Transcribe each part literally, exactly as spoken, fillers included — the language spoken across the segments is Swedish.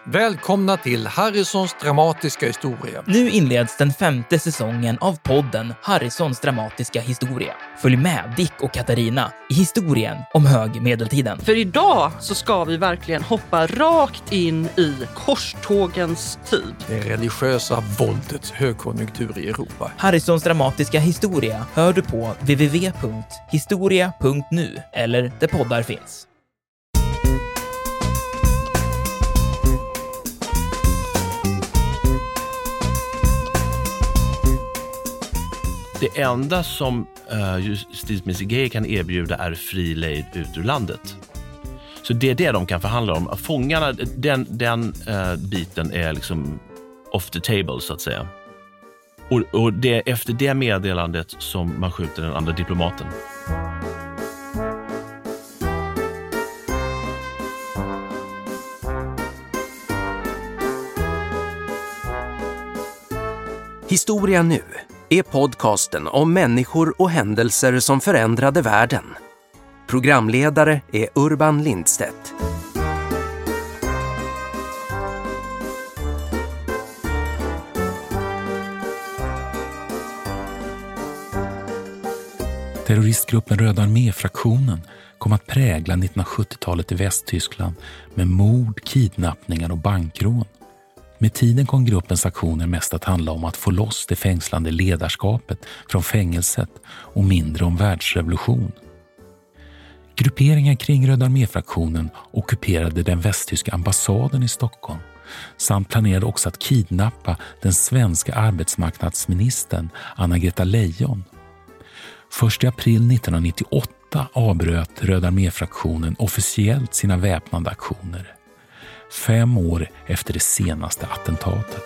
Välkomna till Harrisons dramatiska historia. Nu inleds den femte säsongen av podden Harrisons dramatiska historia. Följ med Dick och Katarina i historien om högmedeltiden. För idag så ska vi verkligen hoppa rakt in i korstågens tid. Det religiösa våldets högkonjunktur i Europa. Harrisons dramatiska historia hör du på w w w punkt historia punkt nu eller där poddar finns. Det enda som uh, justitieminister Geijer kan erbjuda är fri lejd ut ur landet. Så det är det de kan förhandla om. Fångarna, den, den uh, biten är liksom off the table så att säga. Och, och det är efter det meddelandet som man skjuter den andra diplomaten. Historia nu är podcasten om människor och händelser som förändrade världen. Programledare är Urban Lindstedt. Terroristgruppen Röda armé-fraktionen kom att prägla nittonhundrasjuttiotalet i Västtyskland med mord, kidnappningar och bankrån. Med tiden kom gruppens aktioner mest att handla om att få loss det fängslande ledarskapet från fängelset och mindre om världsrevolution. Grupperingar kring Röda armé-fraktionen ockuperade den västtyska ambassaden i Stockholm samt planerade också att kidnappa den svenska arbetsmarknadsministern Anna-Greta Leijon. Först i april nittonhundranittioåtta avbröt Röda armé-fraktionen officiellt sina väpnade aktioner. Fem år efter det senaste attentatet.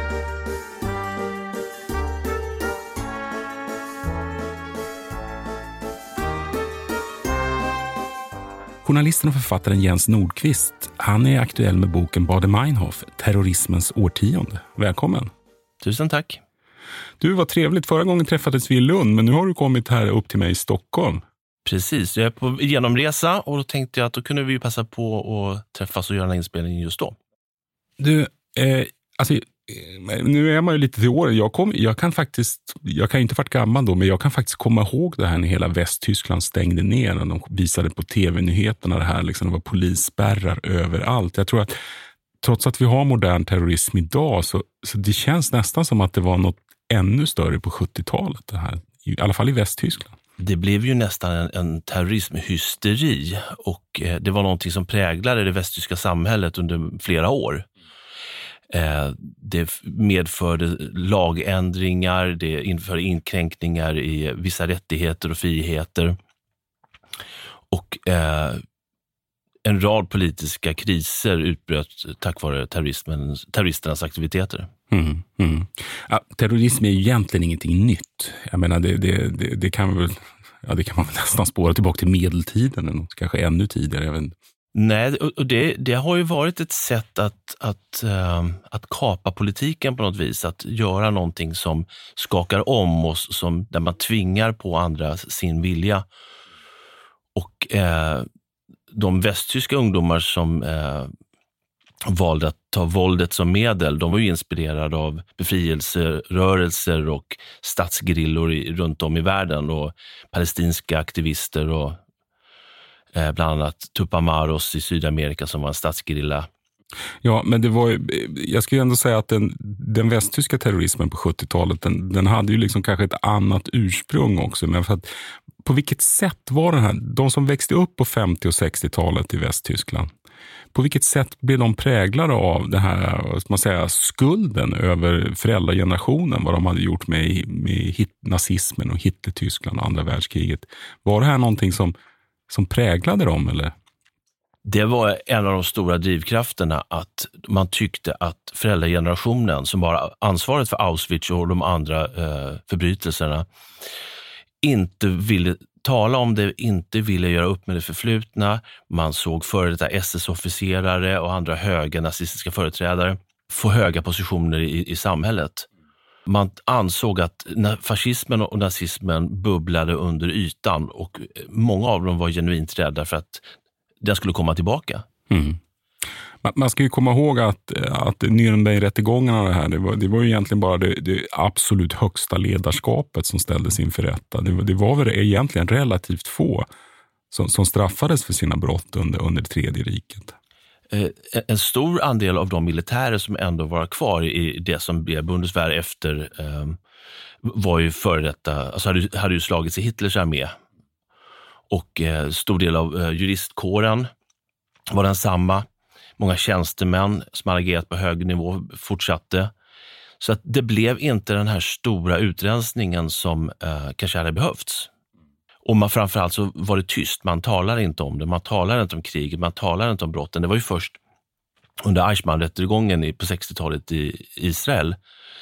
Journalisten och författaren Jens Nordqvist, han är aktuell med boken Baader-Meinhof, terrorismens årtionde. Välkommen. Tusen tack. Du, var trevligt. Förra gången träffades vi i Lund, men nu har du kommit här upp till mig i Stockholm. Precis, jag är på genomresa och då tänkte jag att då kunde vi passa på att träffas och göra en inspelning just då. Du, eh, alltså nu är man ju lite till åren. Jag, kom, jag kan faktiskt, jag kan inte varit gammal då, men jag kan faktiskt komma ihåg det här när hela Västtyskland stängde ner och de visade på tv-nyheterna det här, liksom det var polisspärrar överallt. Jag tror att trots att vi har modern terrorism idag så, så det känns nästan som att det var något ännu större på sjuttiotalet det här, i alla fall i Västtyskland. Det blev ju nästan en, en terrorismhysteri och eh, det var någonting som präglade det västtyska samhället under flera år. Eh, det medförde lagändringar, det införde inkränkningar i vissa rättigheter och friheter och eh, en rad politiska kriser utbröt tack vare terrorismen, terroristernas aktiviteter. Mm, mm. Ja, terrorism är ju egentligen ingenting nytt. Jag menar, det, det, det, det kan väl, ja, det kan man väl nästan spåra tillbaka till medeltiden eller kanske ännu tidigare. Jag vet inte. Nej, och det, det har ju varit ett sätt att, att, äh, att kapa politiken på något vis. Att göra någonting som skakar om oss, som, där man tvingar på andra sin vilja. Och äh, de västtyska ungdomar som äh, valde att ta våldet som medel, de var ju inspirerade av befrielserörelser och statsgrillor i, runt om i världen och palestinska aktivister och eh, bland annat Tupamaros i Sydamerika som var en statsgrilla. Ja, men det var ju, jag skulle ändå säga att den, den västtyska terrorismen på sjuttiotalet, den, den hade ju liksom kanske ett annat ursprung också, men för att på vilket sätt var den här, de som växte upp på femtio- och sextiotalet i Västtyskland, på vilket sätt blev de präglade av det här, vad ska man säga, skulden över föräldragenerationen, vad de hade gjort med, med hit, nazismen och Hitler-Tyskland och andra världskriget? Var det här någonting som, som präglade dem, eller? Det var en av de stora drivkrafterna att man tyckte att föräldragenerationen som var ansvaret för Auschwitz och de andra eh, förbrytelserna inte ville tala om det, inte ville göra upp med det förflutna. Man såg före detta S S-officerare och andra höga nazistiska företrädare få höga positioner i, i samhället. Man ansåg att fascismen och nazismen bubblade under ytan och många av dem var genuint rädda för att den skulle komma tillbaka. Mm. Man ska ju komma ihåg att, att Nürnberg-rättegångarna och det här, det var, det var ju egentligen bara det, det absolut högsta ledarskapet som ställdes inför rätta. Det, det var väl egentligen relativt få som, som straffades för sina brott under, under Tredje riket. En stor andel av de militärer som ändå var kvar i det som blev Bundeswehr efter eh, var ju före detta, alltså hade, hade ju slagits i Hitlers armé. Och eh, stor del av eh, juristkåren var densamma. Många tjänstemän som hade agerat på hög nivå fortsatte. Så att det blev inte den här stora utrensningen som eh, kanske hade behövts. Och man, framförallt så var det tyst. Man talar inte om det. Man talar inte om kriget. Man talar inte om brotten. Det var ju först under Eichmann-rättegången på sextiotalet i Israel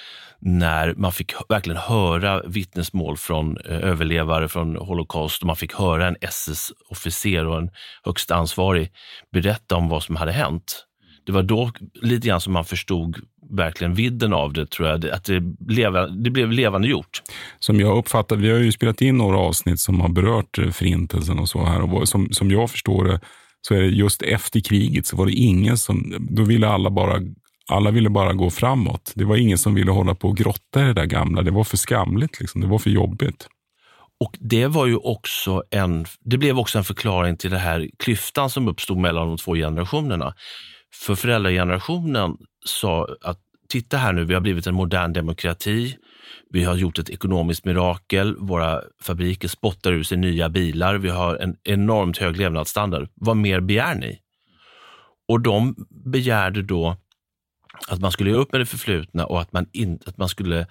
när man fick verkligen höra vittnesmål från eh, överlevare från Holocaust och man fick höra en S S-officer och en högst ansvarig berätta om vad som hade hänt. Det var då lite grann som man förstod verkligen vidden av det, tror jag, att det blev, det blev levande gjort. Som jag uppfattar, vi har ju spelat in några avsnitt som har berört förintelsen och så här, och som, som jag förstår det så är det just efter kriget så var det ingen som, då ville alla bara Alla ville bara gå framåt. Det var ingen som ville hålla på och grotta i det där gamla. Det var för skamligt liksom. Det var för jobbigt. Och det var ju också en, det blev också en förklaring till det här klyftan som uppstod mellan de två generationerna. För föräldragenerationen sa att titta här nu, vi har blivit en modern demokrati. Vi har gjort ett ekonomiskt mirakel. Våra fabriker spottar ur sig nya bilar. Vi har en enormt hög levnadsstandard. Vad mer begär ni? Och de begärde då att man skulle göra upp med det förflutna och att man, in, att man skulle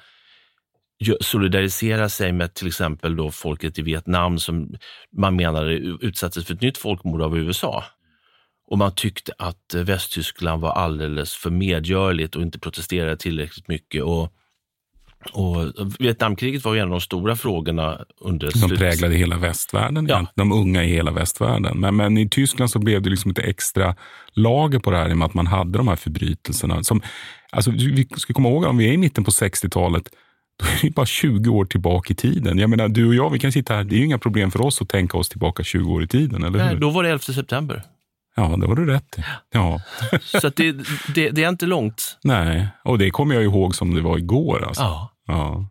solidarisera sig med till exempel då folket i Vietnam som man menade utsattes för ett nytt folkmord av U S A. Och man tyckte att Västtyskland var alldeles för medgörligt och inte protesterade tillräckligt mycket. Och, och Vietnamkriget var ju en av de stora frågorna under De präglade hela västvärlden, ja. De unga i hela västvärlden. Men, men i Tyskland så blev det liksom ett extra lager på det här i och med att man hade de här förbrytelserna. Som, alltså, vi ska komma ihåg, om vi är i mitten på sextiotalet, då är det bara tjugo år tillbaka i tiden. Jag menar, du och jag, vi kan sitta här, det är ju inga problem för oss att tänka oss tillbaka tjugo år i tiden, eller hur? Nej, då var det elfte september. Ja, det var du rätt. Ja. Så att det, det, det är inte långt. Nej, och det kommer jag ihåg som det var igår. Alltså. Ja. Ja.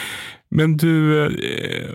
Men du, eh,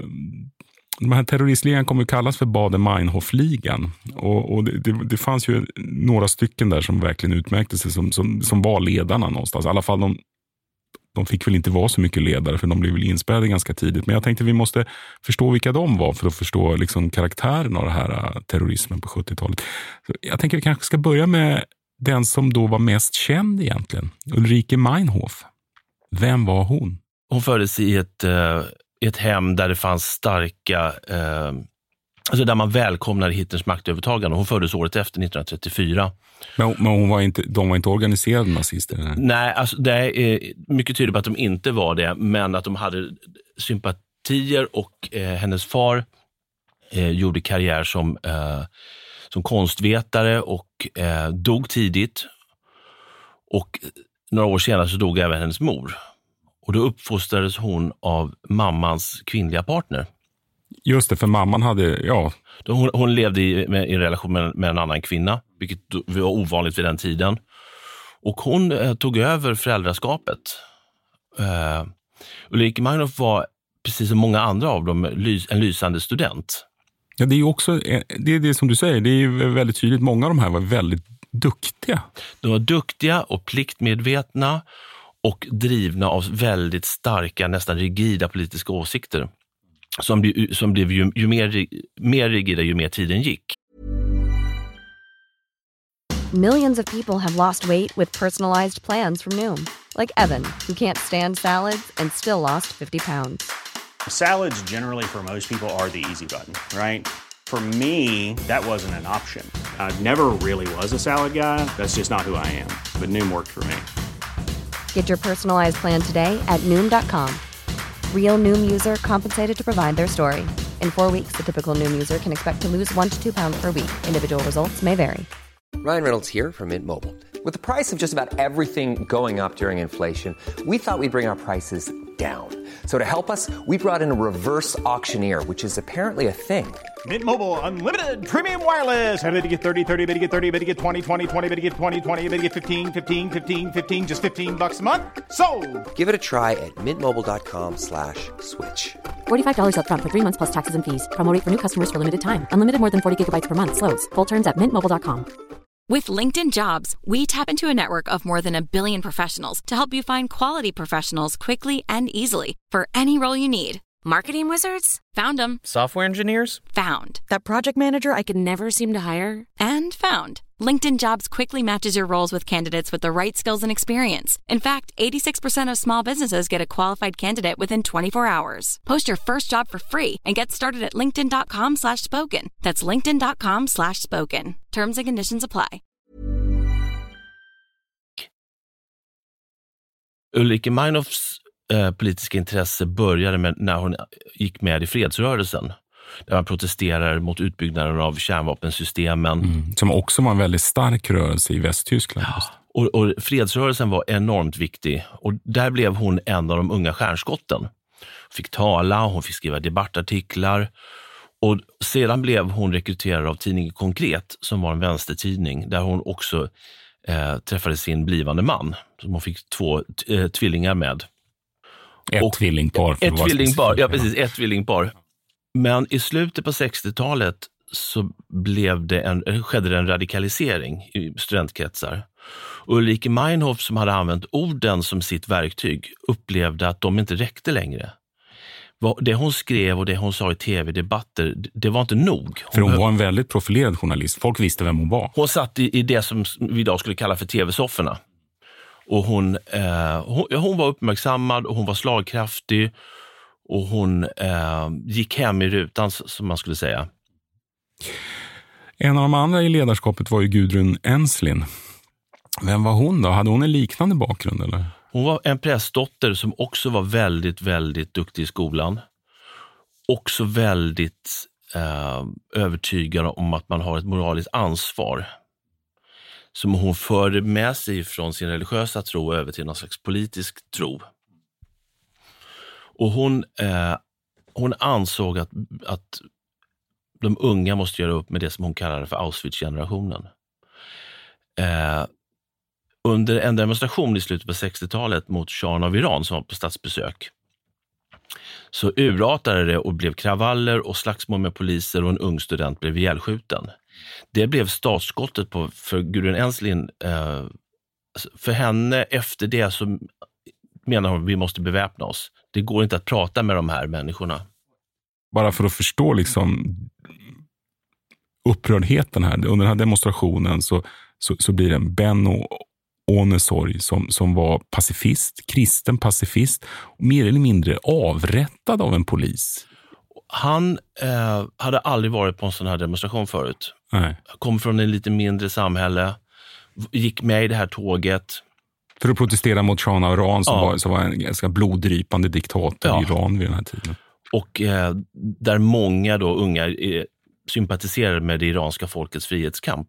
de här terroristligan kommer ju kallas för Baader-Meinhof-ligan. Och, och det, det, det fanns ju några stycken där som verkligen utmärkte sig som, som, som var ledarna någonstans. I alla fall de, de fick väl inte vara så mycket ledare för de blev väl inspärrade ganska tidigt. Men jag tänkte vi måste förstå vilka de var för att förstå liksom karaktären av det här terrorismen på sjuttiotalet. Så jag tänker vi kanske ska börja med den som då var mest känd egentligen. Ulrike Meinhof. Vem var hon? Hon föddes i ett, uh, ett hem där det fanns starka, uh, alltså där man välkomnade Hitlers maktövertagande. Hon föddes året efter nittonhundratrettiofyra. Men, men hon var inte, de var inte organiserade nazister? Eller? Nej, alltså det är mycket tydligt på att de inte var det, men att de hade sympatier och eh, hennes far eh, gjorde karriär som, eh, som konstvetare och eh, dog tidigt. Och några år senare så dog även hennes mor. Och då uppfostrades hon av mammans kvinnliga partner. Just det, för mamman hade, ja... Hon, hon levde i, med, i en relation med, med en annan kvinna, vilket var ovanligt vid den tiden. Och hon eh, tog över föräldraskapet. Uh, Ulrike Meinhof var, precis som många andra av dem, lys, en lysande student. Ja, det är ju också, det är det som du säger, det är ju väldigt tydligt, många av de här var väldigt duktiga. De var duktiga och pliktmedvetna och drivna av väldigt starka, nästan rigida politiska åsikter. Som, blev, som blev ju, ju mer, mer rigida ju mer tiden gick. Millions of people have lost weight with personalized plans from Noom. Like Evan, who can't stand salads and still lost fifty pounds. Salads generally for most people are the easy button, right? For me, that wasn't an option. I never really was a salad guy. That's just not who I am. But Noom worked for me. Get your personalized plan today at Noom dot com. Real Noom user compensated to provide their story. In four weeks, the typical Noom user can expect to lose one to two pounds per week. Individual results may vary. Ryan Reynolds here from Mint Mobile. With the price of just about everything going up during inflation, we thought we'd bring our prices down. So to help us, we brought in a reverse auctioneer, which is apparently a thing. Mint Mobile Unlimited Premium Wireless. How to get thirty, thirty, how to get thirty, how to get twenty, twenty, twenty, how to get twenty, twenty, how to get fifteen, fifteen, fifteen, fifteen, just fifteen bucks a month? Sold! Give it a try at mintmobile.com slash switch. forty-five dollars up front for three months plus taxes and fees. Promo rate for new customers for limited time. Unlimited more than forty gigabytes per month. Slows full terms at mint mobile dot com. With LinkedIn Jobs, we tap into a network of more than a billion professionals to help you find quality professionals quickly and easily for any role you need. Marketing wizards? Found them. Software engineers? Found. That project manager I could never seem to hire? And found. LinkedIn Jobs quickly matches your roles with candidates with the right skills and experience. In fact, eighty-six percent of small businesses get a qualified candidate within twenty-four hours. Post your first job for free and get started at linkedin.com slash spoken. That's linkedin.com slash spoken. Terms and conditions apply. Ulrike Meinhofs eh, politiska intresse började med när hon gick med i fredsrörelsen. Där man protesterar mot utbyggnaden av kärnvapensystemen. Mm, som också var en väldigt stark rörelse i Västtyskland. Ja, och, och fredsrörelsen var enormt viktig. Och där blev hon en av de unga stjärnskotten. Fick tala, hon fick skriva debattartiklar. Och sedan blev hon rekryterad av tidningen Konkret, som var en vänstertidning. Där hon också eh, träffade sin blivande man. Som hon fick två eh, tvillingar med. Ett och, tvillingpar. Ett tvillingpar, ja precis, ett tvillingpar. Men i slutet på sextiotalet så blev det en, skedde det en radikalisering i studentkretsar. Ulrike Meinhof, som hade använt orden som sitt verktyg, upplevde att de inte räckte längre. Det hon skrev och det hon sa i tv-debatter, det var inte nog. Hon För hon var en väldigt profilerad journalist. Folk visste vem hon var. Hon satt i, i det som vi idag skulle kalla för tv-sofforna. Och hon, eh, hon, hon var uppmärksammad och hon var slagkraftig. Och hon eh, gick hem i rutan, som man skulle säga. En av de andra i ledarskapet var ju Gudrun Enslin. Vem var hon då? Hade hon en liknande bakgrund eller? Hon var en prästdotter som också var väldigt, väldigt duktig i skolan. Också väldigt eh, övertygad om att man har ett moraliskt ansvar. Som hon förde med sig från sin religiösa tro över till någon slags politisk tro. Och hon, eh, hon ansåg att, att de unga måste göra upp med det som hon kallade för Auschwitz-generationen. Eh, under en demonstration i slutet på sextiotalet mot shahen av Iran som var på statsbesök så urartade det och blev kravaller och slagsmål med poliser och en ung student blev ihjälskjuten. Det blev startskottet på, för Gudrun Enslin. Eh, för henne efter det så menar hon att vi måste beväpna oss. Det går inte att prata med de här människorna. Bara för att förstå liksom upprördheten här. Under den här demonstrationen så, så, så blir det en Benno Ånesorg som, som var pacifist, kristen pacifist, mer eller mindre avrättad av en polis. Han eh, hade aldrig varit på en sån här demonstration förut. Nej. Kom från en lite mindre samhälle, gick med i det här tåget. För att protestera mot shahen av Iran som, ja. var, som var en ganska bloddrypande diktator ja. i Iran vid den här tiden. Och eh, där många då unga eh, sympatiserade med det iranska folkets frihetskamp.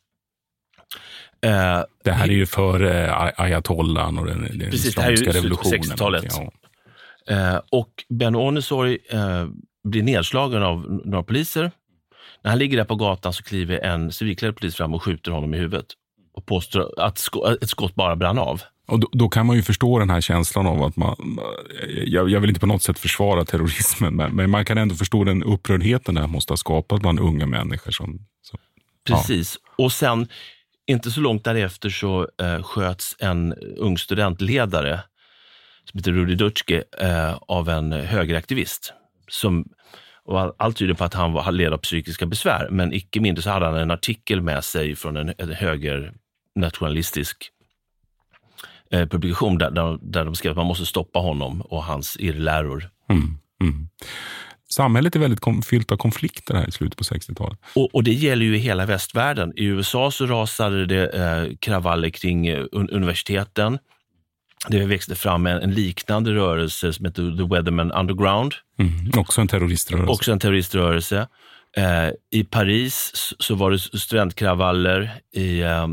Eh, det här är ju för eh, ayatollan och den, den precis, islamiska det här är ju revolutionen. sextiotalet. Ja. Eh, och Benno Ånesorg eh, blir nedslagen av några poliser. När han ligger där på gatan så kliver en civilklädd polis fram och skjuter honom i huvudet. Och påstår att sk- ett skott bara brann av. Och då, då kan man ju förstå den här känslan av att man, jag, jag vill inte på något sätt försvara terrorismen, men, men man kan ändå förstå den upprördheten det här måste ha skapat bland unga människor. Som, som, precis, ja. Och sen inte så långt därefter så eh, sköts en ung studentledare som heter Rudi Dutschke eh, av en högeraktivist. Som, och allt tyder på att han var led av psykiska besvär, men icke mindre så hade han en artikel med sig från en, en högernationalistisk eh, publikation där, där, där de skrev att man måste stoppa honom och hans irrläror. Mm, mm. Samhället är väldigt kom- fyllt av konflikter här i slutet på sextiotalet. Och, och det gäller ju i hela västvärlden. I U S A så rasade det eh, kravaller kring eh, universiteten. Det växte fram en, en liknande rörelse som heter The Weatherman Underground. Mm, också en terroriströrelse. Också en terroriströrelse. Eh, I Paris så var det studentkravaller. I, eh,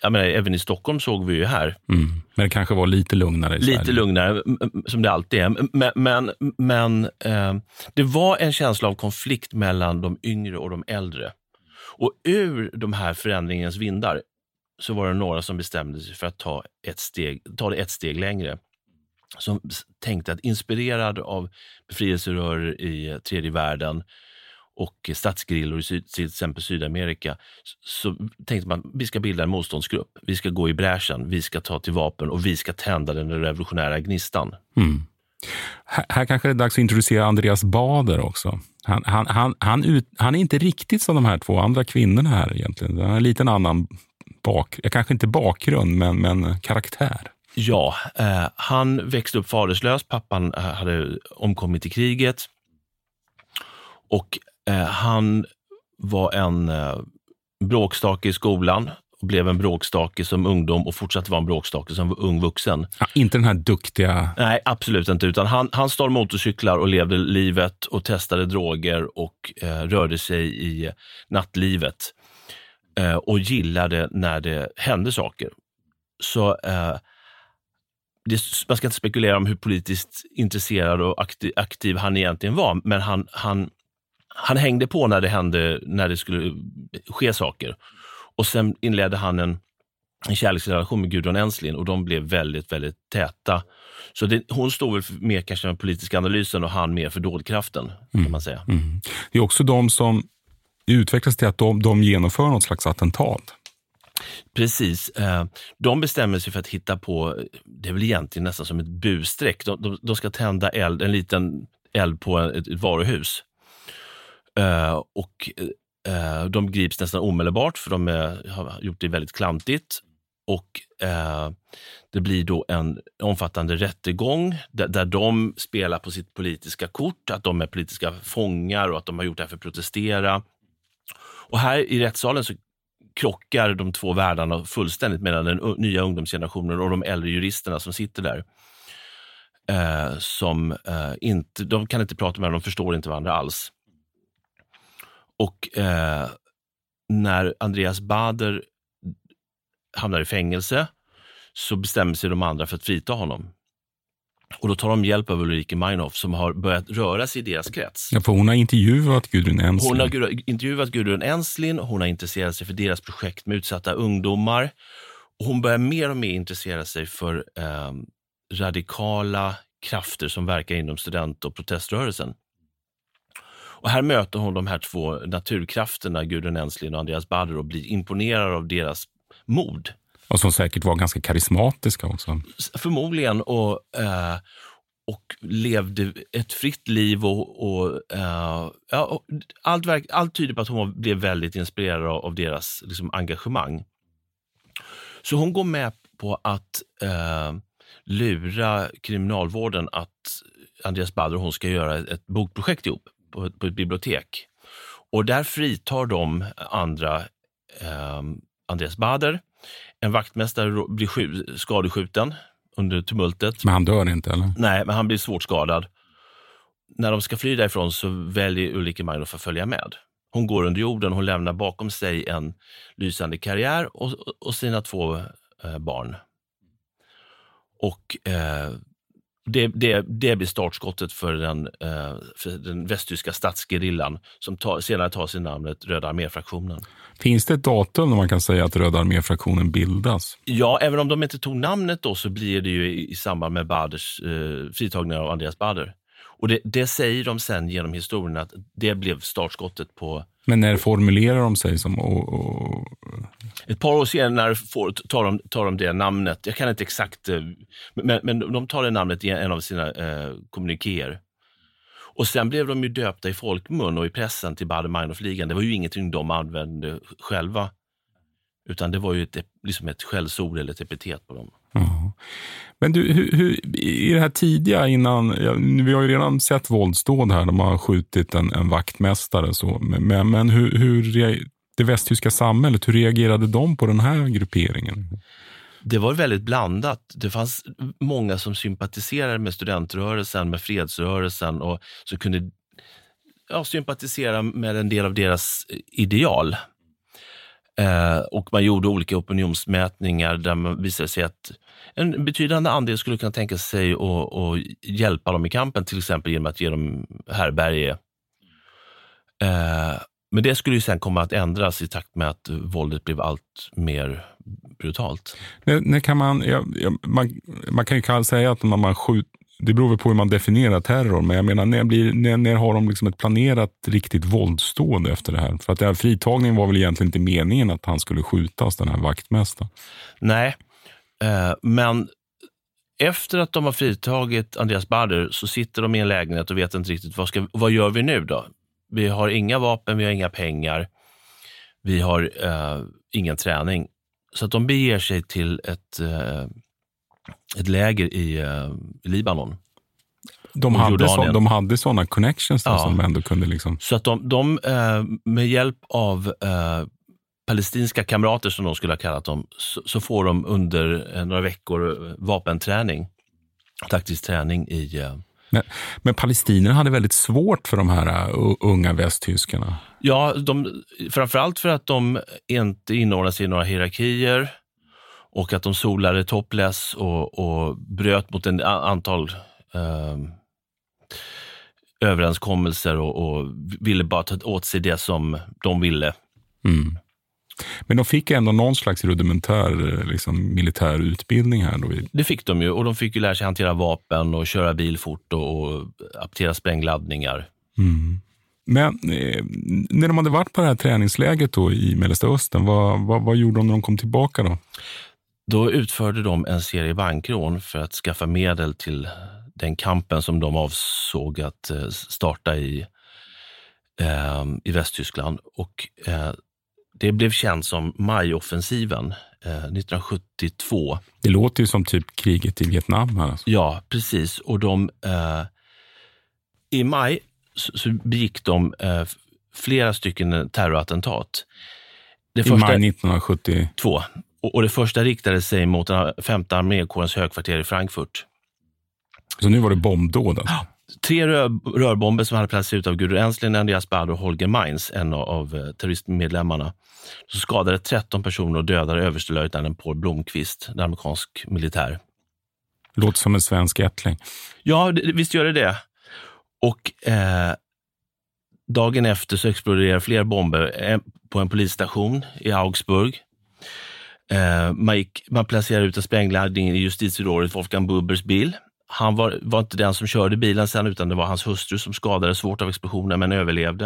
jag menar, även i Stockholm såg vi ju här. Mm. Men det kanske var lite lugnare i Lite Sverige. lugnare, som det alltid är. Men, men, men eh, det var en känsla av konflikt mellan de yngre och de äldre. Och ur de här förändringens vindar så var det några som bestämde sig för att ta, ett steg, ta det ett steg längre. Som tänkte att inspirerad av befrielserörelser i tredje världen och statsgrillor i syd, till exempel Sydamerika, så tänkte man vi ska bilda en motståndsgrupp. Vi ska gå i bräschen, vi ska ta till vapen och vi ska tända den revolutionära gnistan. Mm. Här, här kanske det är dags att introducera Andreas Baader också. Han, han, han, han, ut, han är inte riktigt som de här två andra kvinnorna här egentligen. Han har en liten annan bak, kanske inte bakgrund, men, men karaktär. Ja, eh, han växte upp faderslös. Pappan hade omkommit i kriget. Och eh, han var en eh, bråkstake i skolan och blev en bråkstake som ungdom och fortsatte vara en bråkstake som ung vuxen. Ja, inte den här duktiga... Nej, absolut inte. Utan han, han stal motorcyklar och levde livet och testade droger och eh, rörde sig i nattlivet. Eh, och gillade när det hände saker. Så... Eh, Det, man ska inte spekulera om hur politiskt intresserad och aktiv, aktiv han egentligen var, men han, han, han hängde på när det hände, när det skulle ske saker. Och sen inledde han en, en kärleksrelation med Gudrun Ensslin och de blev väldigt, väldigt täta. Så det, hon stod väl mer kanske för den politiska analysen och han mer för dådkraften, mm. kan man säga. Mm. Det är också de som utvecklas till att de, de genomför något slags attentat. Precis. De bestämmer sig för att hitta på, det är väl egentligen nästan som ett bussträck. De, de, de ska tända eld, en liten eld på ett, ett varuhus. Och de grips nästan omedelbart för de är, har gjort det väldigt klantigt. Och det blir då en omfattande rättegång där, där de spelar på sitt politiska kort, att de är politiska fångar och att de har gjort det här för att protestera. Och här i rättssalen så krockar de två världarna fullständigt mellan den nya ungdomsgenerationen och de äldre juristerna som sitter där. Eh, som eh, inte, de kan inte prata med varandra, de förstår inte varandra alls. Och eh, när Andreas Baader hamnar i fängelse så bestämmer sig de andra för att frita honom. Och då tar de hjälp av Ulrike Meinhof som har börjat röra sig i deras krets. Ja, för hon har intervjuat Gudrun Ensslin. Hon har intervjuat Gudrun Ensslin, hon har intresserat sig för deras projekt med utsatta ungdomar. Och hon börjar mer och mer intressera sig för eh, radikala krafter som verkar inom student- och proteströrelsen. Och här möter hon de här två naturkrafterna, Gudrun Ensslin och Andreas Baader, och blir imponerad av deras mod. Och som säkert var ganska karismatiska också. Förmodligen, och, eh, och levde ett fritt liv och, och, eh, ja, och allt, verk, allt tyder på att hon blev väldigt inspirerad av, av deras liksom, engagemang. Så hon går med på att eh, lura kriminalvården att Andreas Baader och hon ska göra ett, ett bokprojekt ihop på, på ett bibliotek. Och där fritar de andra eh, Andreas Baader. En vaktmästare blir sju, skadeskjuten under tumultet. Men han dör inte, eller? Nej, men han blir svårt skadad. När de ska fly därifrån så väljer Ulrike Meinhof att följa med. Hon går under jorden, hon lämnar bakom sig en lysande karriär och, och sina två eh, barn. Och eh, det, det, det blir startskottet för den, eh, för den västtyska statsgerillan som tar, senare tar sin namnet Röda arméfraktionen. Finns det ett datum när man kan säga att Röda arméfraktionen bildas? Ja, även om de inte tog namnet då så blir det ju i, i samband med Baaders eh, fritagning av Andreas Baader. Och det, det säger de sen genom historien att det blev startskottet på... Men när formulerar de sig som... Och, och... Ett par år senare får, tar, de, tar de det namnet. Jag kan inte exakt... Men, men de tar det namnet i en av sina eh, kommunikéer. Och sen blev de ju döpta i folkmun och i pressen till Baader-Meinhof-ligan. Det var ju ingenting de använde själva. Utan det var ju ett, liksom ett skällsord eller ett epitet på dem. Ja. Men du, hur, hur, i det här tidiga innan, ja, vi har ju redan sett våldsdåd här, de har skjutit en, en vaktmästare så, men, men hur, hur det västtyska samhället, hur reagerade de på den här grupperingen? Det var väldigt blandat. Det fanns många som sympatiserade med studentrörelsen, med fredsrörelsen och som kunde ja, sympatisera med en del av deras ideal. Eh, och man gjorde olika opinionsmätningar där man visade sig att en betydande andel skulle kunna tänka sig att, att hjälpa dem i kampen, till exempel genom att ge dem härberge. Eh, men det skulle ju sen komma att ändras i takt med att våldet blev allt mer brutalt. När, när kan man, ja, ja, man, man kan ju kalla säga att man, man skjuter, det beror på hur man definierar terror, men jag menar, när, blir, när, när har de liksom ett planerat riktigt våldsstående efter det här? För att den här fritagningen var väl egentligen inte meningen att han skulle skjutas, den här vaktmästaren? Nej, eh, men efter att de har fritagit Andreas Baader så sitter de i en lägenhet och vet inte riktigt vad, ska, vad gör vi nu då? Vi har inga vapen, vi har inga pengar, vi har eh, ingen träning. Så att de beger sig till ett, eh, ett läger i, eh, i Libanon. De hade, så, de hade sådana connections ja. som ändå kunde liksom... Så att de, de eh, med hjälp av eh, palestinska kamrater som de skulle ha kallat dem, så, så får de under eh, några veckor vapenträning, taktisk träning i... Eh, Men, men palestinierna hade väldigt svårt för de här uh, unga västtyskarna. Ja, de, framförallt för att de inte inordnar sig i några hierarkier och att de solade topless och, och bröt mot en antal eh, överenskommelser och, och ville bara ta åt sig det som de ville. Mm. Men de fick ändå någon slags rudimentär liksom, militär utbildning här då? Det fick de ju, och de fick ju lära sig hantera vapen och köra bil fort och, och aptera sprängladdningar. Mm. Men eh, när de hade varit på det här träningsläget då i Mellersta Östern, vad, vad, vad gjorde de när de kom tillbaka då? Då utförde de en serie bankrån för att skaffa medel till den kampen som de avsåg att eh, starta i, eh, i Västtyskland. Och eh, det blev känt som majoffensiven eh, nittonhundrasjuttiotvå. Det låter ju som typ kriget i Vietnam här. Alltså. Ja, precis. Och de, eh, i maj så, så begick de eh, flera stycken terrorattentat. Det I första, maj nittonhundrasjuttiotvå. Och, och det första riktade sig mot den femte armékårens högkvarter i Frankfurt. Så nu var det bombdåd alltså? Tre rör, rörbomber som hade placerats ut av Gudrun Ensslin, Andreas Baader och Holger Mainz, en av, av terroristmedlemmarna. Så skadade tretton personer och dödade överstelöjtnanten Paul Blomqvist, en amerikansk militär. Låter som en svensk ättling. Ja, det, visst gör det det. Och eh, dagen efter så exploderar fler bomber på en polisstation i Augsburg. Eh, man, gick, man placerade ut en sprängladdning i justitierådet Wolfgang Bubbers bil. Han var, var inte den som körde bilen sen, utan det var hans hustru som skadades svårt av explosionen men överlevde.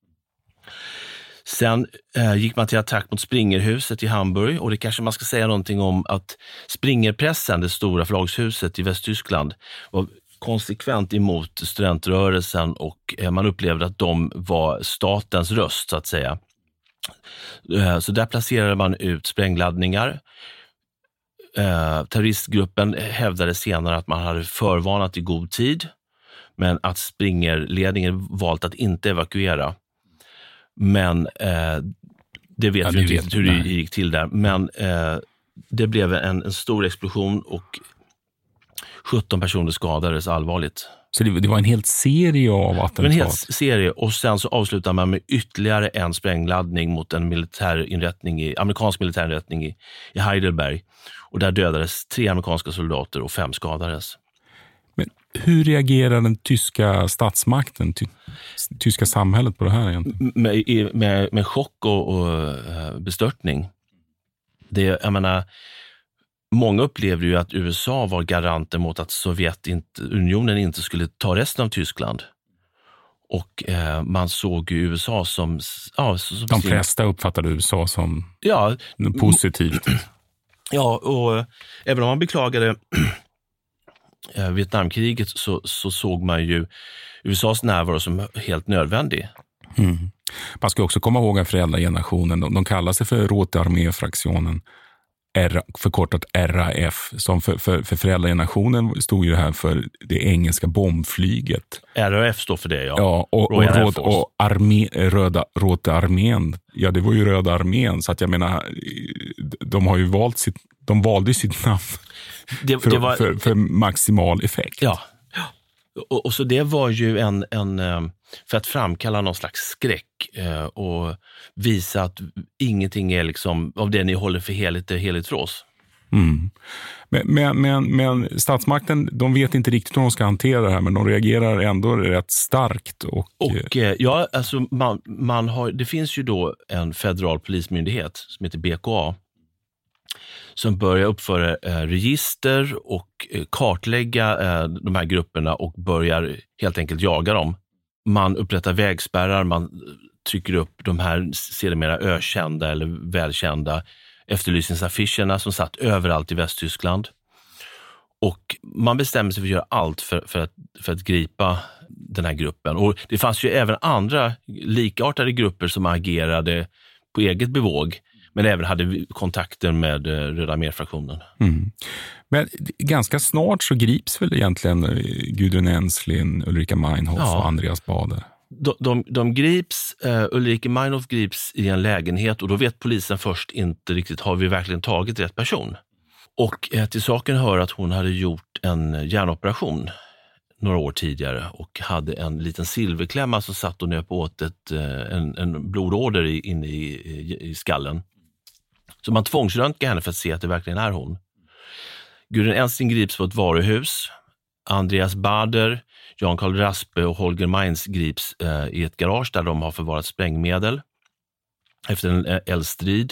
Sen eh, gick man till attack mot Springerhuset i Hamburg, och det kanske man ska säga någonting om att Springerpressen, det stora förlagshuset i Västtyskland, var konsekvent emot studentrörelsen, och eh, man upplevde att de var statens röst så att säga. Eh, så där placerade man ut sprängladdningar. Eh, terroristgruppen hävdade senare att man hade förvarnat i god tid, men att Springerledningen valt att inte evakuera. Men eh, det vet ja, vi inte vet, hur nej. det gick till där. Men eh, det blev en, en stor explosion och sjutton personer skadades allvarligt. Så det, det var en hel serie av attentat? En hel serie, och sen så avslutar man med ytterligare en sprängladdning mot en militärinrättning i, amerikansk militärinrättning i, i Heidelberg. Och där dödades tre amerikanska soldater och fem skadades. Men hur reagerar den tyska statsmakten, ty, tyska samhället på det här egentligen? Med, med, med chock och, och bestörtning. Det, jag menar, många upplevde ju att U S A var garanter mot att Sovjetunionen inte skulle ta resten av Tyskland. Och eh, man såg ju U S A som... Ja, som De sin... flesta uppfattade U S A som ja, positivt. Ja, och även om man beklagade Vietnamkriget så, så såg man ju U S As närvaro som helt nödvändig. Mm. Man ska också komma ihåg att föräldragenerationen, de, de kallar sig för Rote Armee-fraktionen, R, förkortat R A F, som för, för, för föräldragenerationen stod ju det här för det engelska bombflyget. R A F står för det, ja. Ja, och, och, råd, och armé, röda, Rote armén, ja det var ju Röda armén, så att jag menar, de har ju valt sitt, de valde sitt namn det, för, det var, för, för maximal effekt. Ja, och, och så det var ju en, en för att framkalla någon slags skräck eh, och visa att ingenting är liksom av det ni håller för heligt är heligt för oss. Mm. Men, men, men, men statsmakten, de vet inte riktigt hur de ska hantera det här, men de reagerar ändå rätt starkt. Och, och eh, ja, alltså man, man har, det finns ju då en federal polismyndighet som heter B K A som börjar uppföra eh, register och eh, kartlägga eh, de här grupperna och börjar helt enkelt jaga dem. Man upprättar vägspärrar, man trycker upp de här sedermera ökända eller välkända efterlysningsaffischerna som satt överallt i Västtyskland. Och man bestämmer sig för att göra allt för, för, att, för att gripa den här gruppen. Och det fanns ju även andra likartade grupper som agerade på eget bevåg, men även hade kontakter med Röda armé-fraktionen. Mm. Men ganska snart så grips väl egentligen Gudrun Ensslin, Ulrika Meinhof ja. och Andreas Baader? De, de, de grips, uh, Ulrika Meinhof grips i en lägenhet och då vet polisen först inte riktigt, har vi verkligen tagit rätt person? Och uh, till saken hör att hon hade gjort en hjärnoperation några år tidigare och hade en liten silverklämma som satt och nöp åt ett, uh, en, en blodåder inne i, i, i skallen. Så man tvångsröntgar henne för att se att det verkligen är hon. Gudrun Ensslin grips på ett varuhus. Andreas Baader, Jan Karl Raspe och Holger Mainz grips eh, i ett garage där de har förvarat sprängmedel efter en eh, eldstrid.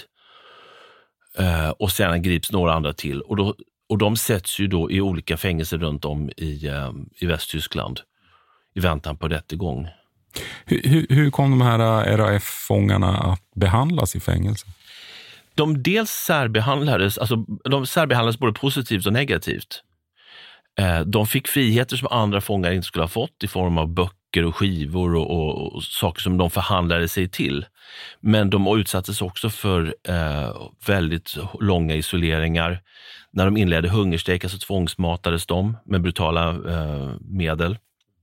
Eh, och sen grips några andra till. Och, då, och de sätts ju då i olika fängelser runt om i, eh, i Västtyskland i väntan på rättegång. Hur, hur, hur kom de här R A F-fångarna att behandlas i fängelse? De dels särbehandlades, alltså de särbehandlades både positivt och negativt. De fick friheter som andra fångar inte skulle ha fått i form av böcker och skivor och, och, och saker som de förhandlade sig till. Men de utsattes också för eh, väldigt långa isoleringar. När de inledde hungerstrejk så tvångsmatades de med brutala eh, medel.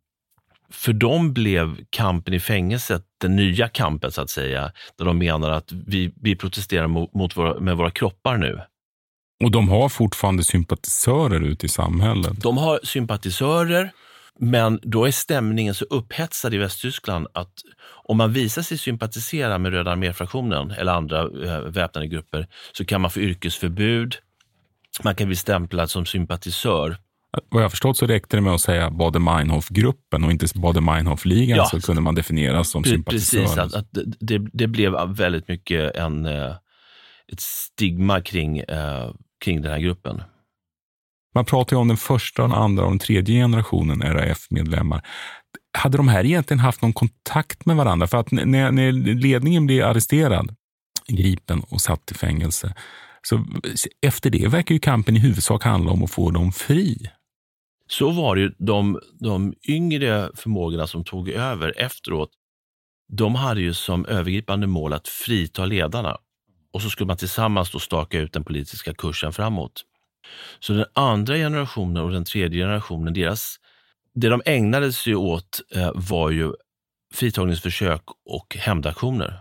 För dem blev kampen i fängelset den nya kampen så att säga. Där de menar att vi, vi protesterar mot, mot våra, med våra kroppar nu. Och de har fortfarande sympatisörer ute i samhället. De har sympatisörer, men då är stämningen så upphetsad i Västtyskland att om man visar sig sympatisera med Röda armé-fraktionen eller andra äh, väpnade grupper så kan man få yrkesförbud. Man kan bli stämplad som sympatisör. Vad jag förstått så räckte det med att säga Baader-Meinhof-gruppen och inte Baader-Meinhof-ligan ja, så kunde man definieras som sympatisör. Precis, att, att det, det blev väldigt mycket en, ett stigma kring, eh, kring den här gruppen. Man pratar ju om den första, den andra och den tredje generationen R A F-medlemmar. Hade de här egentligen haft någon kontakt med varandra? För att när, när ledningen blev arresterad, gripen och satt i fängelse, så efter det verkar ju kampen i huvudsak handla om att få dem fri. Så var det ju de, de yngre förmågorna som tog över efteråt. De hade ju som övergripande mål att frita ledarna. Och så skulle man tillsammans då staka ut den politiska kursen framåt. Så den andra generationen och den tredje generationen, deras, det de ägnade sig åt eh, var ju fritagningsförsök och hämndaktioner.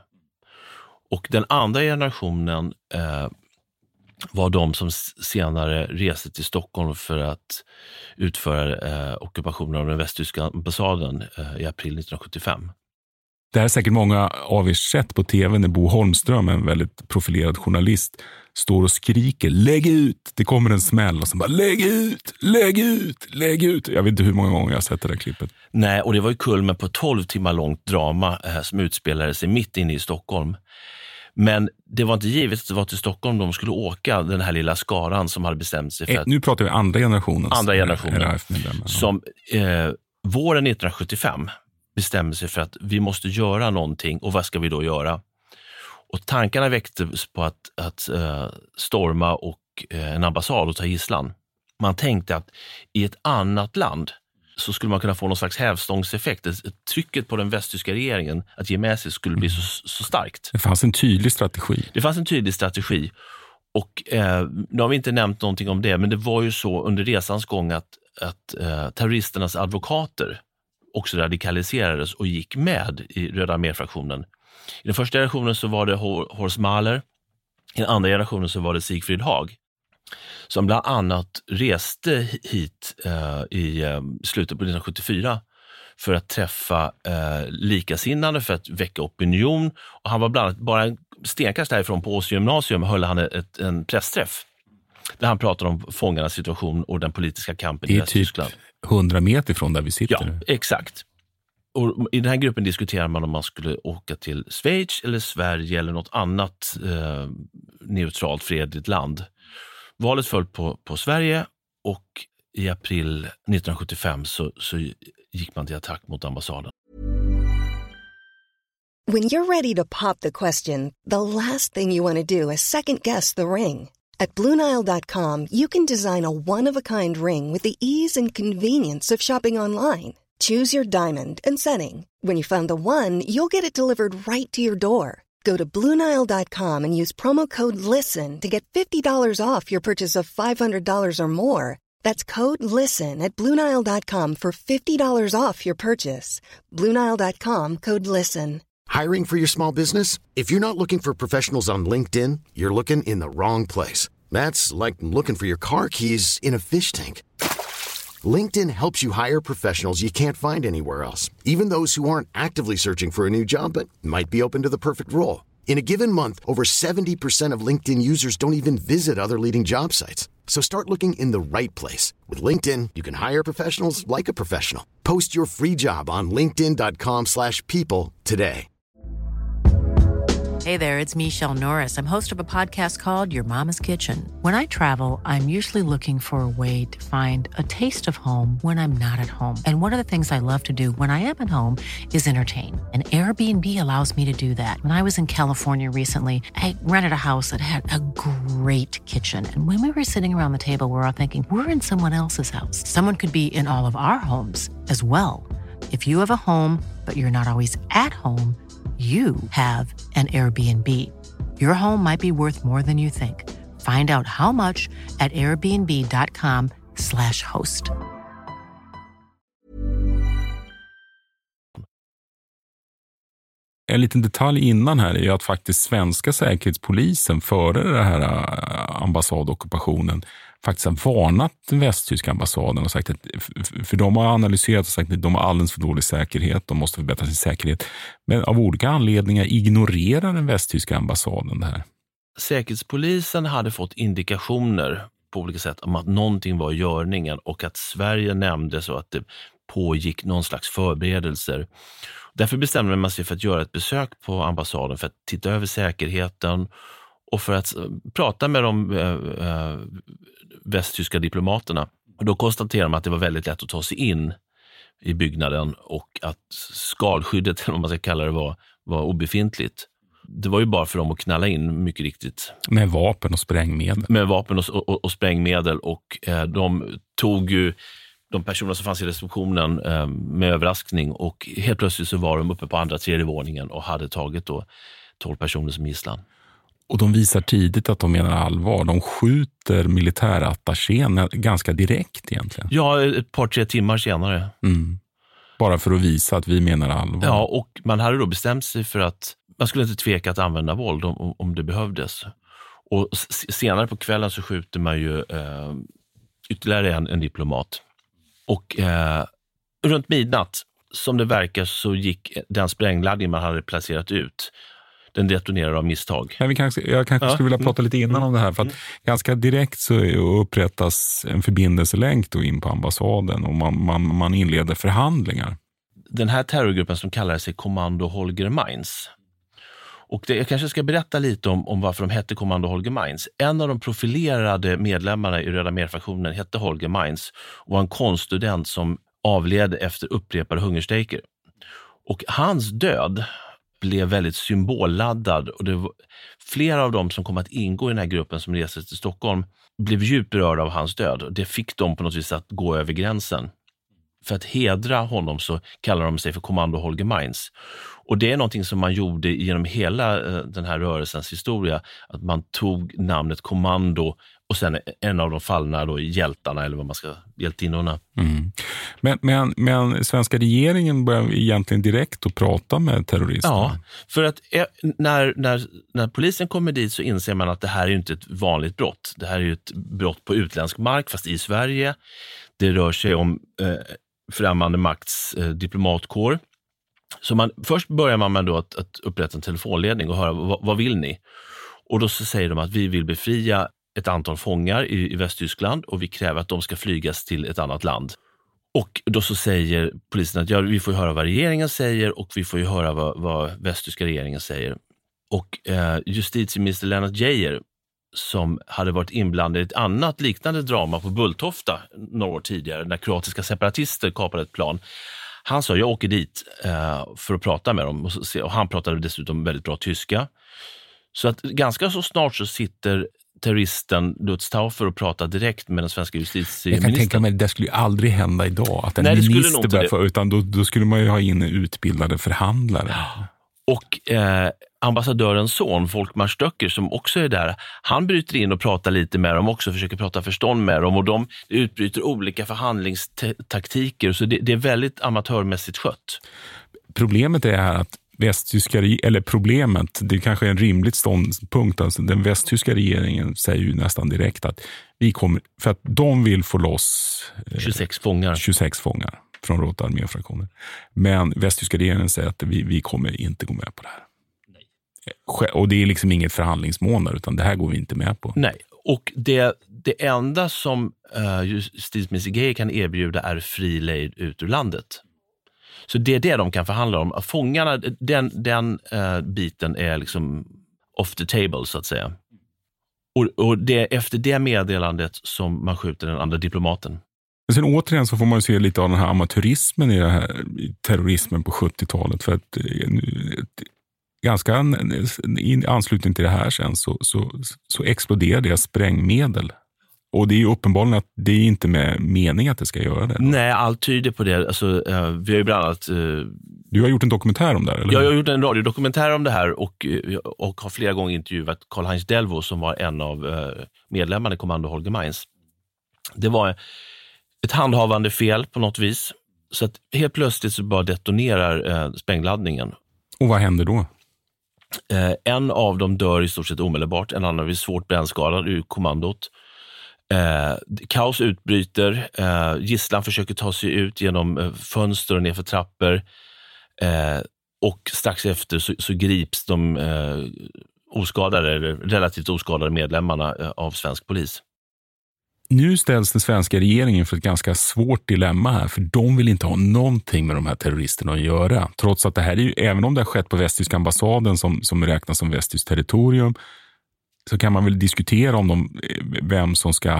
Och den andra generationen eh, var de som senare reste till Stockholm för att utföra eh, ockupationen av den västtyska ambassaden eh, i april nittonhundrasjuttiofem. Det här är säkert många av er sett på tv när Bo Holmström, en väldigt profilerad journalist, står och skriker lägg ut, det kommer en smäll och så bara lägg ut, lägg ut, lägg ut. Jag vet inte hur många gånger jag har sett det där klippet. Nej, och det var ju kulmen på tolv timmar långt drama eh, som utspelade sig mitt inne i Stockholm. Men det var inte givet att det var till Stockholm de skulle åka, den här lilla skaran som hade bestämt sig för att... Nu pratar vi andra generationen. Andra generationen. Som eh, våren nittonhundrasjuttiofem bestämde sig för att vi måste göra någonting och vad ska vi då göra? Och tankarna väcktes på att, att uh, storma och uh, en ambassad och ta gisslan. Man tänkte att i ett annat land så skulle man kunna få någon slags hävstångseffekt. Trycket på den västtyska regeringen att ge med sig skulle bli så, så starkt. Det fanns en tydlig strategi. Det fanns en tydlig strategi. Och eh, nu har vi inte nämnt någonting om det, men det var ju så under resans gång att, att eh, terroristernas advokater också radikaliserades och gick med i Röda armé-fraktionen. I den första generationen så var det Horst Mahler, i den andra generationen så var det Siegfried Haag, som bland annat reste hit eh, i eh, slutet på nittonhundrasjuttiofyra för att träffa eh, likasinnande, för att väcka opinion. Och han var bland annat bara en stenkast därifrån på Åsö gymnasium höll han ett, en pressträff där han pratade om fångarnas situation och den politiska kampen i Västtyskland. Det är typ hundra meter från där vi sitter. Ja, exakt. Och i den här gruppen diskuterar man om man skulle åka till Schweiz eller Sverige eller något annat eh, neutralt fredligt land. Valet föll på, på Sverige och i april nittonhundrasjuttiofem så, så gick man till attack mot ambassaden. When you're ready to pop the question, the last thing you want to do is second guess the ring. At Blue Nile dot com you can design a one-of-a-kind ring with the ease and convenience of shopping online. Choose your diamond and setting. When you find the one, you'll get it delivered right to your door. Go to Blue Nile dot com and use promo code LISTEN to get fifty dollars off your purchase of five hundred dollars or more. That's code LISTEN at Blue Nile dot com for fifty dollars off your purchase. Blue Nile dot com, code LISTEN. Hiring for your small business? If you're not looking for professionals on LinkedIn, you're looking in the wrong place. That's like looking for your car keys in a fish tank. LinkedIn helps you hire professionals you can't find anywhere else, even those who aren't actively searching for a new job but might be open to the perfect role. In a given month, over seventy percent of LinkedIn users don't even visit other leading job sites. So start looking in the right place. With LinkedIn, you can hire professionals like a professional. Post your free job on linkedin dot com slash people today. Hey there, it's Michelle Norris. I'm host of a podcast called Your Mama's Kitchen. When I travel, I'm usually looking for a way to find a taste of home when I'm not at home. And one of the things I love to do when I am at home is entertain. And Airbnb allows me to do that. When I was in California recently, I rented a house that had a great kitchen. And when we were sitting around the table, we were all thinking, we're in someone else's house. Someone could be in all of our homes as well. If you have a home, but you're not always at home, you have an Airbnb. Your home might be worth more than you think. Find out how much at airbnb dot com slash host. En liten detalj innan här är ju att faktiskt svenska säkerhetspolisen före den här ambassadockupationen faktiskt har varnat den västtyska ambassaden och sagt att, för de har analyserat och sagt att de har alldeles för dålig säkerhet, de måste förbättra sin säkerhet. Men av olika anledningar ignorerar den västtyska ambassaden det här. Säkerhetspolisen hade fått indikationer på olika sätt om att någonting var i görningen och att Sverige nämnde så att det pågick någon slags förberedelser. Därför bestämde man sig för att göra ett besök på ambassaden för att titta över säkerheten och för att prata med de äh, äh, västtyska diplomaterna. Och då konstaterade man att det var väldigt lätt att ta sig in i byggnaden och att skalskyddet, eller vad man ska kalla det, var, var obefintligt. Det var ju bara för dem att knalla in, mycket riktigt. Med vapen och sprängmedel. Med vapen och, och, och sprängmedel och eh, de tog ju de personer som fanns i receptionen eh, med överraskning och helt plötsligt så var de uppe på andra tredje våningen och hade tagit då tolv personer som gisslan. Och de visar tidigt att de menar allvar. De skjuter militärattachén ganska direkt egentligen. Ja, ett par, tre timmar senare. Mm. Bara för att visa att vi menar allvar. Ja, och man hade då bestämt sig för att man skulle inte tveka att använda våld om, om det behövdes. Och senare på kvällen så skjuter man ju eh, ytterligare en, en diplomat. Och eh, runt midnatt, som det verkar, så gick den sprängladdning man hade placerat ut. Den detonerar av misstag. Ja, vi kanske, jag kanske ja. skulle vilja prata lite innan om det här. För att ganska direkt så upprättas en förbindelselänk då in på ambassaden och man, man, man inleder förhandlingar. Den här terrorgruppen som kallar sig Kommando Holger Mainz. Och det, jag kanske ska berätta lite om, om varför de hette Kommando Holger Mainz. En av de profilerade medlemmarna i Röda Khmer-fraktionen hette Holger Mainz och var en konststudent som avled efter upprepade hungerstrejker. Och hans död blev väldigt symbolladdad och det var, flera av dem som kom att ingå i den här gruppen som reste till Stockholm blev djupt berörda av hans död och det fick dem på något vis att gå över gränsen. För att hedra honom så kallar de sig för Kommando Holger Mainz. Och det är någonting som man gjorde genom hela den här rörelsens historia, att man tog namnet kommando och sen en av de fallna då hjältarna eller vad man ska, hjältinnorna. Mm. Men, men, men svenska regeringen börjar egentligen direkt att prata med terroristerna. Ja, för att när, när, när polisen kommer dit så inser man att det här är ju inte ett vanligt brott. Det här är ju ett brott på utländsk mark fast i Sverige. Det rör sig om eh, främmande makts eh, diplomatkår. Så man, först börjar man med då att, att upprätta en telefonledning och höra vad, vad vill ni? Och då så säger de att vi vill befria ett antal fångar i, i Västtyskland och vi kräver att de ska flygas till ett annat land. Och då så säger polisen att ja, vi får höra vad regeringen säger och vi får ju höra vad, vad västtyska regeringen säger. Och eh, justitieminister Lennart Geijer, som hade varit inblandad i ett annat liknande drama på Bulltofta några år tidigare, när kroatiska separatister kapade ett plan. Han sa, jag åker dit eh, för att prata med dem. Och, så, och han pratade dessutom väldigt bra tyska. Så att ganska så snart så sitter terroristen Lutz Taufer och pratar direkt med den svenska justitieministern. Jag kan tänka mig att det skulle ju aldrig hända idag. Att en Nej, minister börjar för, utan då, då skulle man ju ha in utbildade förhandlare. Och eh, ambassadörens son, Volkmar Stöcker, som också är där, han bryter in och pratar lite med dem också, försöker prata förstånd med dem och de utbryter olika förhandlingstaktiker, så det, det är väldigt amatörmässigt skött. Problemet är att västtyska, eller problemet, det kanske är en rimligt ståndpunkt, alltså den västtyska regeringen säger ju nästan direkt att vi kommer, för att de vill få loss eh, tjugosex fångar. tjugosex fångar från Rote arméfraktioner. Men västtyska regeringen säger att vi, vi kommer inte gå med på det här. Nej. Och det är liksom inget förhandlingsmål där, utan det här går vi inte med på. Nej, och det, det enda som uh, justitieminister Geijer kan erbjuda är fri lejd ut ur landet. Så det är det de kan förhandla om. Fångarna, den, den uh, biten är liksom off the table så att säga. Och, och det är efter det meddelandet som man skjuter den andra diplomaten. Men sen återigen så får man ju se lite av den här amatörismen i, det här, i terrorismen på sjuttiotalet. För att ett, ganska i anslutning till det här sen så, så, så exploderar deras sprängmedel. Och det är ju uppenbarligen att det är inte med mening att det ska göra det. Då. Nej, allt tyder på det. Alltså, uh, vi har ju bland annat... Uh, du har gjort en dokumentär om det här, eller? Jag har gjort en radiodokumentär om det här och, och har flera gånger intervjuat Karl-Heinz Delvaux som var en av uh, medlemmarna i Kommando Holger Mainz. Det var ett handhavande fel på något vis. Så att helt plötsligt så bara detonerar uh, sprängladdningen. Och vad händer då? Uh, en av dem dör i stort sett omedelbart. En annan blir svårt brännskadad ur kommandot. Eh, kaos utbryter, eh, gisslan försöker ta sig ut genom eh, fönster och nerför trappor eh, och strax efter så, så grips de eh, oskadade, eller relativt oskadade medlemmarna eh, av svensk polis. Nu ställs den svenska regeringen för ett ganska svårt dilemma här, för de vill inte ha någonting med de här terroristerna att göra. Trots att det här är ju, även om det har skett på västtyska ambassaden som, som räknas som västtyskt territorium, så kan man väl diskutera om de, vem som ska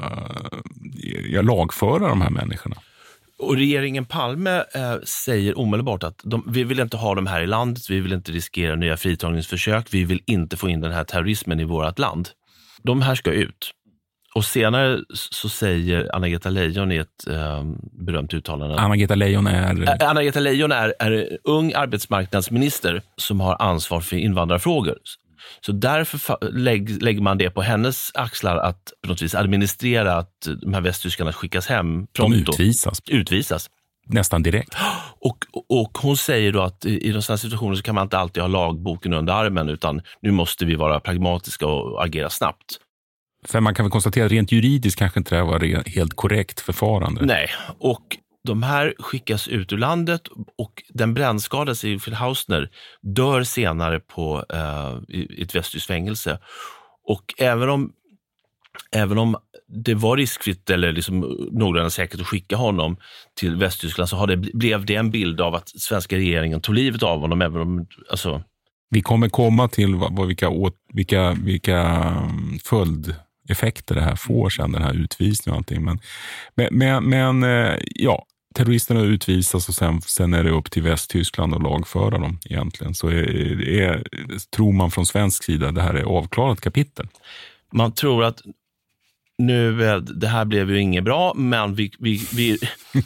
ja, lagföra de här människorna. Och regeringen Palme eh, säger omedelbart att de, vi vill inte ha dem här i landet, vi vill inte riskera nya fritagningsförsök, vi vill inte få in den här terrorismen i vårt land. De här ska ut. Och senare så säger Anna-Greta Leijon i ett eh, berömt uttalande. Anna-Greta Leijon är... Anna-Greta Leijon är, är ung arbetsmarknadsminister som har ansvar för invandrarfrågor. Så därför lägg, lägger man det på hennes axlar att på något vis administrera att de här västtyskarna skickas hem pronto. De utvisas. Utvisas. Nästan direkt. Och, och hon säger då att i, i de här situationer så kan man inte alltid ha lagboken under armen, utan nu måste vi vara pragmatiska och agera snabbt. För man kan väl konstatera att rent juridiskt kanske inte det var helt korrekt förfarande. Nej, och de här skickas ut ur landet och den brännskadade Sigfrid Hausner dör senare på uh, i ett västtyskt fängelse. Och även om, även om det var riskfritt eller liksom någorlunda säkert att skicka honom till Västtyskland, så har det, blev det en bild av att svenska regeringen tog livet av honom. Även om, alltså... Vi kommer komma till vad, vad, vilka, vilka, vilka följdeffekter det här får sen, den här utvisningen och allting. Men, men, men ja, terroristerna utvisas och sen, sen är det upp till Västtyskland att lagföra dem egentligen. Så är, är, tror man från svensk sida det här är avklarat kapitel. Man tror att nu, det här blev ju inget bra, men vi, vi, vi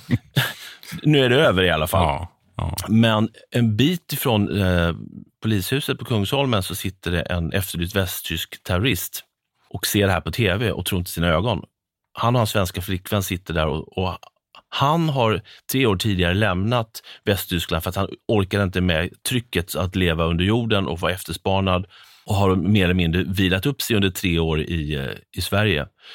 nu är det över i alla fall. Ja, ja. Men en bit ifrån eh, polishuset på Kungsholmen så sitter det en efterlyst västtysk terrorist och ser det här på tv och tror inte sina ögon. Han och hans svenska flickvän sitter där och, och han har tre år tidigare lämnat Västtyskland för att han orkade inte med trycket att leva under jorden och vara efterspanad, och har mer eller mindre vilat upp sig under tre år i, i Sverige.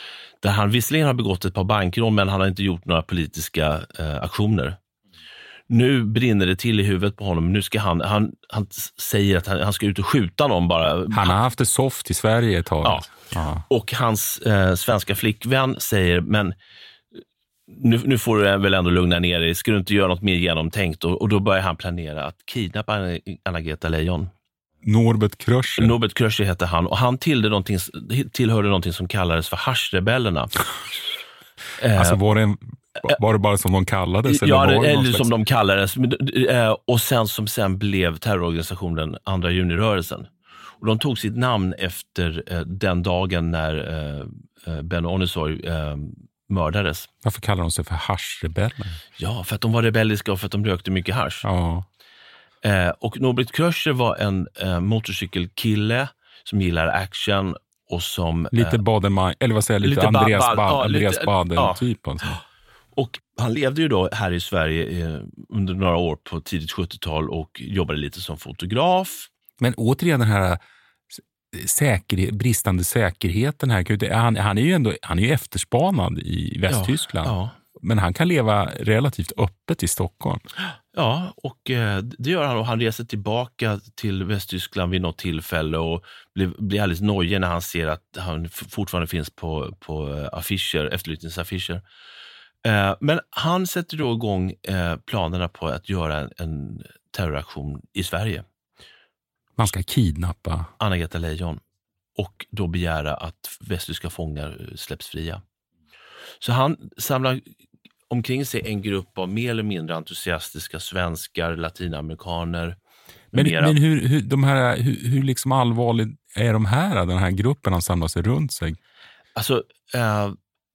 där han visserligen har begått ett par bankrån, men han har inte gjort några politiska eh, aktioner. Nu brinner det till i huvudet på honom. Nu ska han, han, han säger att han, han ska ut och skjuta någon bara. Han har haft det soft i Sverige ett tag. Ja. Ja. Och hans eh, svenska flickvän säger, men nu, nu får du väl ändå lugna ner dig. Ska du inte göra något mer genomtänkt? Och, och då börjar han planera att kidnappa Anna-Greta Leijon. Norbert Kröcher. Norbert Kröcher heter han. Och han tillhörde någonting, tillhörde någonting som kallades för haschrebellerna. Alltså var det, en, var det bara som de kallades? Eller ja, var det eller slags... som de kallades. Och sen som sen blev terrororganisationen andra junirörelsen. Och de tog sitt namn efter den dagen när Ben Onusoy mördades. Varför kallar de sig för haschrebeller? Ja, för att de var rebelliska och för att de rökte mycket hasch. Ja. Eh, och Norbert Kröcher var en eh, motorcykelkille som gillar action och som... Lite eh, Baden, eller vad säger jag, lite, lite Andreas, ba- ba- ja, Andreas lite, Baden-typ. Ja. Alltså. Och han levde ju då här i Sverige eh, under några år på tidigt sjuttiotal och jobbade lite som fotograf. Men återigen den här säkerhet, bristande säkerheten här. Han, han är ju ändå han är ju efterspanad i Västtyskland. Ja, ja. Men han kan leva relativt öppet i Stockholm. Ja, och eh, det gör han. Och han reser tillbaka till Västtyskland vid något tillfälle och blir, blir alldeles nojig när han ser att han fortfarande finns på, på affischer, efterlysningsaffischer. Eh, men han sätter då igång eh, planerna på att göra en, en terroraktion i Sverige. Man ska kidnappa Anna-Greta Leijon och då begära att västtyska fångar släpps fria. Så han samlar omkring sig en grupp av mer eller mindre entusiastiska svenskar, latinamerikaner. Men, men hur, hur, de här, hur, hur liksom allvarligt är de här, den här gruppen han samlar sig runt sig? Alltså, eh,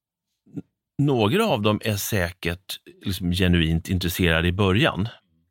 några av dem är säkert liksom genuint intresserade i början.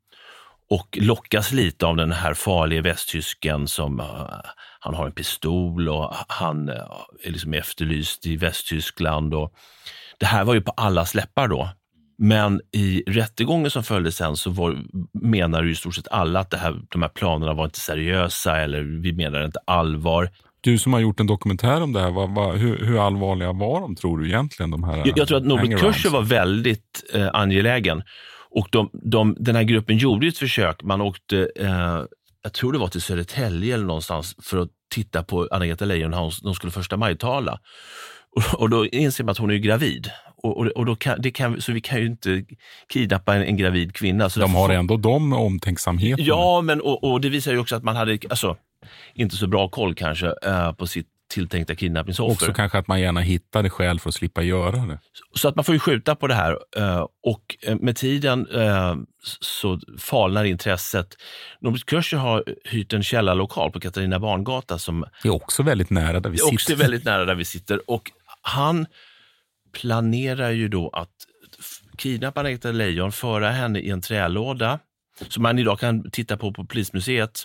Och lockas lite av den här farliga västtysken som uh, han har en pistol och han uh, är liksom efterlyst i Västtyskland. Och det här var ju på alla släppar då. Men i rättegången som följde sen så var, menar ju i stort sett alla att det här, de här planerna var inte seriösa eller vi menar inte allvar. Du som har gjort en dokumentär om det här, vad, vad, hur, hur allvarliga var de tror du egentligen? De här jag, jag tror att Norbert Kröcher var väldigt uh, angelägen. Och de, de, den här gruppen gjorde ett försök. Man åkte, eh, jag tror det var till Södertälje eller någonstans för att titta på Anna-Greta Leijon när de skulle första majtala. Och, och då inser man att hon är gravid. Och, och, och då kan, det kan, så vi kan ju inte kidnappa en, en gravid kvinna. Så de har får, ändå de omtänksamheten. Ja, men och, och det visar ju också att man hade alltså, inte så bra koll kanske eh, på sitt tilltänkta kidnappningsoffer. Också kanske att man gärna hittade skäl för att slippa göra det. Så att man får ju skjuta på det här och med tiden så falnar intresset. Norbert Kröcher har hyrt en källarlokal på Katarina Barngata som är också väldigt nära där vi sitter. Också väldigt nära där vi sitter och han planerar ju då att kidnappa Anna-Greta Leijon, föra henne i en trälåda som man idag kan titta på på Polismuseet.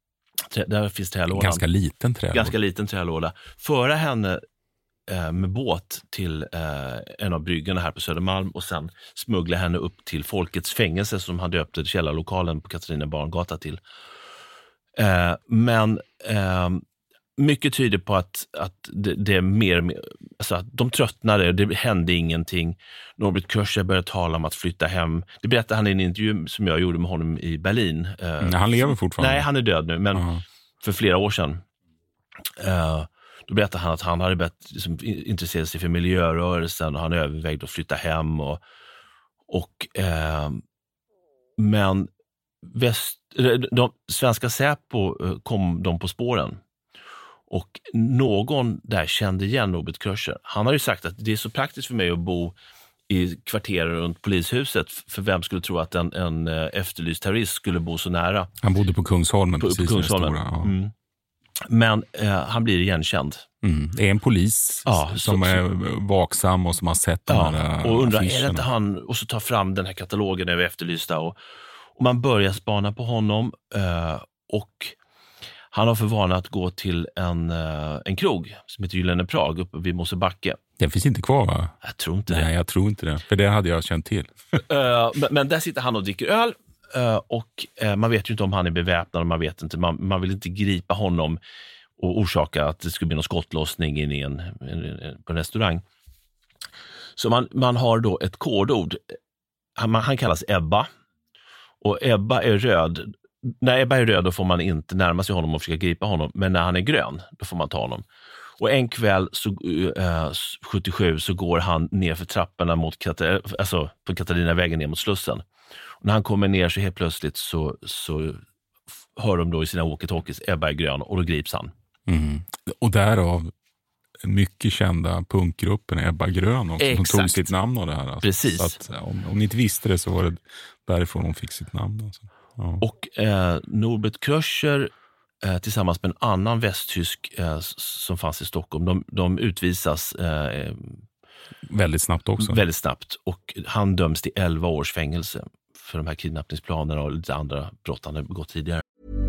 Där finns trälådan. Ganska liten trälåda. Ganska liten trälåda. Föra henne eh, med båt till eh, en av bryggorna här på Södermalm och sen smuggla henne upp till Folkets fängelse som han döpte källarlokalen på Katarina Barngata till. Eh, men eh, mycket tyder på att, att det, det är mer, alltså att de tröttnade, det hände ingenting. Norbert Kröcher började tala om att flytta hem. Det berättade han i en intervju som jag gjorde med honom i Berlin. Mm, han lever fortfarande? Nej, han är död nu, men uh-huh. för flera år sedan. Uh, då berättade han att han hade börjat liksom, intressera sig för miljörörelsen och han övervägde att flytta hem. Och, och, uh, men väst, de, svenska Säpo kom de på spåren. Och någon där kände igen Norbert Kröcher. Han har ju sagt att det är så praktiskt för mig att bo i kvarteren runt polishuset. För vem skulle tro att en, en efterlyst terrorist skulle bo så nära? Han bodde på Kungsholmen. På, precis på Kungsholmen. Stora, ja. mm. Men eh, han blir igenkänd. Mm. Det är en polis ja, som så, är vaksam och som har sett ja, de här och undrar, affischerna. Är det inte han? Och så tar fram den här katalogen över efterlysta. Och, och man börjar spana på honom eh, och han har för vana att gå till en, en krog som heter Gyllene Prag uppe vid Mosebacke. Den finns inte kvar, va? Jag tror inte det. Nej, jag tror inte det. För det hade jag känt till. uh, men, men där sitter han och dricker öl. Uh, och uh, man vet ju inte om han är beväpnad. Man vet inte. Man, man vill inte gripa honom och orsaka att det skulle bli någon skottlossning in i en, en, en, på en restaurang. Så man, man har då ett kodord. Han, han kallas Ebba. Och Ebba är röd. När Ebba är röd då får man inte närma sig honom och försöka gripa honom. Men när han är grön, då får man ta honom. Och en kväll så, eh, sjuttiosju så går han ner för trapporna mot Katar- alltså på Katarinavägen ner mot Slussen. Och när han kommer ner så helt plötsligt så, så hör de då i sina walkie-talkies Ebba är grön och då grips han. Mm. Och därav mycket kända punkgruppen Ebba Grön också, som tog sitt namn av det här. Alltså. Precis. Så att, om, om ni inte visste det så var det därifrån de fick sitt namn. Alltså. Ja. Och eh, Norbert Kröcher eh, tillsammans med en annan västtysk eh, som fanns i Stockholm, de, de utvisas eh, väldigt snabbt också. Väldigt snabbt. Och han döms till elva års fängelse för de här kidnappningsplanerna och lite andra brott han har begått tidigare.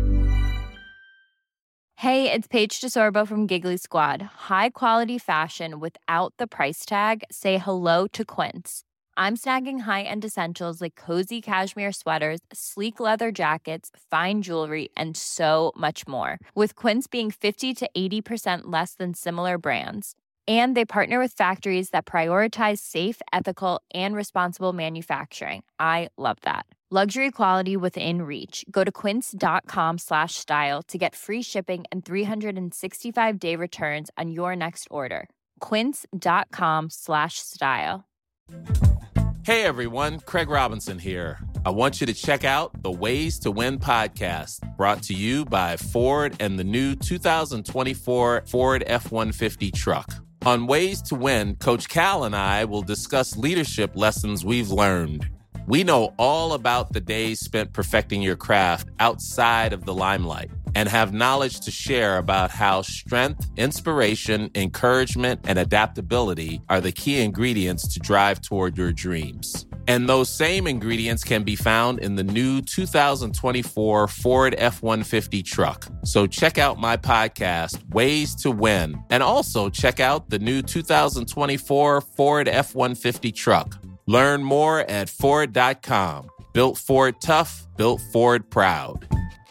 Hey, it's Paige DeSorbo from Giggly Squad. High quality fashion without the price tag. Say hello to Quince. I'm snagging high-end essentials like cozy cashmere sweaters, sleek leather jackets, fine jewelry, and so much more. With Quince being fifty to eighty percent less than similar brands. And they partner with factories that prioritize safe, ethical, and responsible manufacturing. I love that. Luxury quality within reach. Go to quince.com slash style to get free shipping and three sixty-five day returns on your next order. Quince.com slash style. Hey everyone, Craig Robinson here. I want you to check out the Ways to Win podcast, brought to you by Ford and the new two thousand twenty-four Ford F one fifty truck. On Ways to Win, Coach Cal and I will discuss leadership lessons we've learned. We know all about the days spent perfecting your craft outside of the limelight and have knowledge to share about how strength, inspiration, encouragement, and adaptability are the key ingredients to drive toward your dreams. And those same ingredients can be found in the new two thousand twenty-four Ford F one fifty truck. So check out my podcast, Ways to Win, and also check out the new two thousand twenty-four Ford F one fifty truck. Learn more at Ford dot com. Built Ford tough, built Ford proud.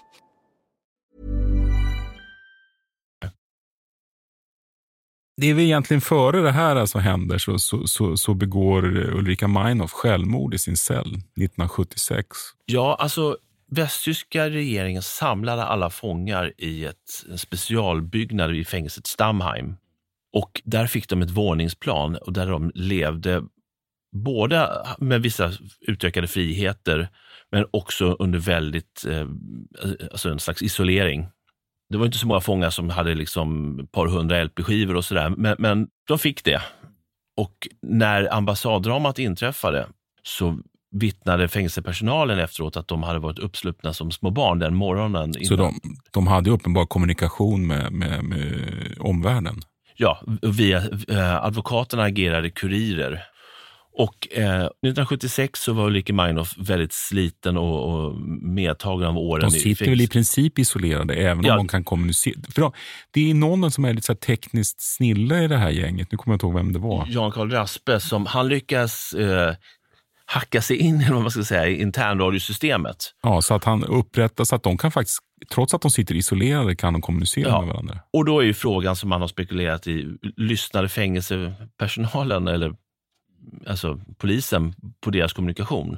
Det är väl egentligen före det här alltså händer så, så, så, så begår Ulrika Meinhof självmord i sin cell nittonhundrasjuttiosex. Ja, alltså västtyska regeringen samlade alla fångar i ett, en specialbyggnad i fängelset Stammheim. Och där fick de ett våningsplan och där de levde både med vissa utökade friheter men också under väldigt, eh, alltså en slags isolering. Det var inte så många fångar som hade liksom ett par hundra L P-skivor och sådär, men, men de fick det. Och när ambassaddramat inträffade så vittnade fängelsepersonalen efteråt att de hade varit uppslupna som små barn den morgonen. Så de, de hade uppenbar kommunikation med, med, med omvärlden? Ja, via eh, advokaterna agerade kurirer. Och eh, nittonhundrasjuttiosex så var Ulrika Meinhof väldigt sliten och, och medtagen av åren. De sitter väl i princip isolerade även ja. om de kan kommunicera. För då, det är någon som är lite så här tekniskt snilla i det här gänget. Nu kommer jag inte ihåg vem det var. Jan Karl Raspe, som han lyckas eh, hacka sig in i vad man ska säga, i internradiosystemet. Ja, så att han upprättar så att de kan faktiskt, trots att de sitter isolerade, kan de kommunicera ja. med varandra. Och då är ju frågan som man har spekulerat i, lyssnade fängelsepersonalen eller alltså polisen på deras kommunikation.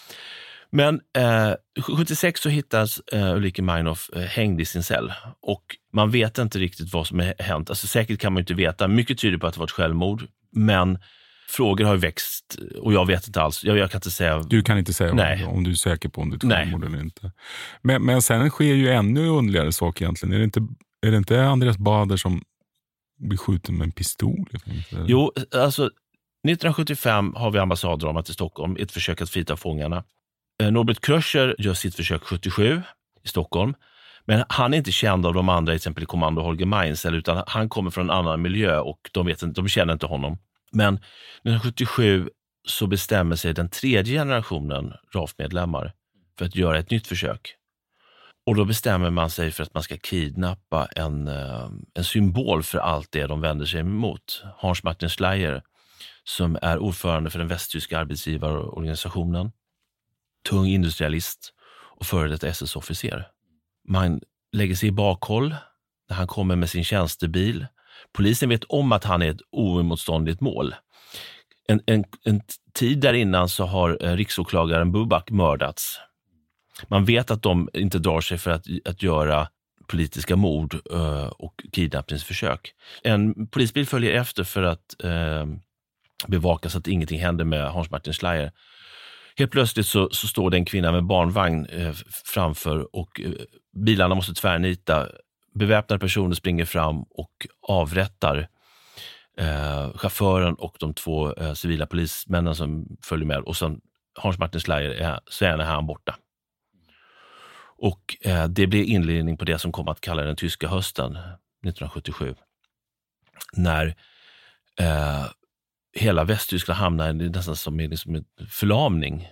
Men eh, sjuttiosex så hittas eh, Ulrika Meinhof eh, hängd i sin cell och man vet inte riktigt vad som har hänt. Alltså säkert kan man inte veta. Mycket tyder på att det var ett självmord, men frågor har växt och jag vet inte alls. Jag, jag kan inte säga. Du kan inte säga Nej. Om, om du är säker på om det är ett självmord eller inte. Men, men sen sker ju ännu underligare sak egentligen. Är det inte, är det inte Andreas Bader som blir skjuten med en pistol? Jo, alltså nittonhundrasjuttiofem har vi ambassaddramat i Stockholm, ett försök att frita fångarna. Norbert Kröcher gör sitt försök sjuttiosju i Stockholm, men han är inte känd av de andra, till exempel i kommando Holger Mainzel, utan han kommer från en annan miljö och de, vet inte, de känner inte honom. Men nittonhundrasjuttiosju så bestämmer sig den tredje generationen R A F-medlemmar för att göra ett nytt försök. Och då bestämmer man sig för att man ska kidnappa en, en symbol för allt det de vänder sig emot. Hans Martin Schleyer, som är ordförande för den västtyska arbetsgivarorganisationen, tung industrialist och före detta S S-officer. Man lägger sig i bakhåll när han kommer med sin tjänstebil. Polisen vet om att han är ett oemotståndligt mål. En, en, en tid där innan så har eh, riksåklagaren Bubak mördats. Man vet att de inte drar sig för att, att göra politiska mord eh, och kidnappningsförsök. En polisbil följer efter för att eh, bevaka så att ingenting händer med Hans Martin Schleyer. Helt plötsligt så, så står det en kvinna med barnvagn eh, framför och eh, bilarna måste tvärnita. Beväpnade personer springer fram och avrättar eh, chauffören och de två eh, civila polismännen som följer med. Och sen Hans Martin Schleyer är, så är han borta. Och eh, det blir inledning på det som kom att kalla den tyska hösten nittonhundrasjuttiosju. När eh, hela Västtyskland hamnar nästan som en liksom förlamning.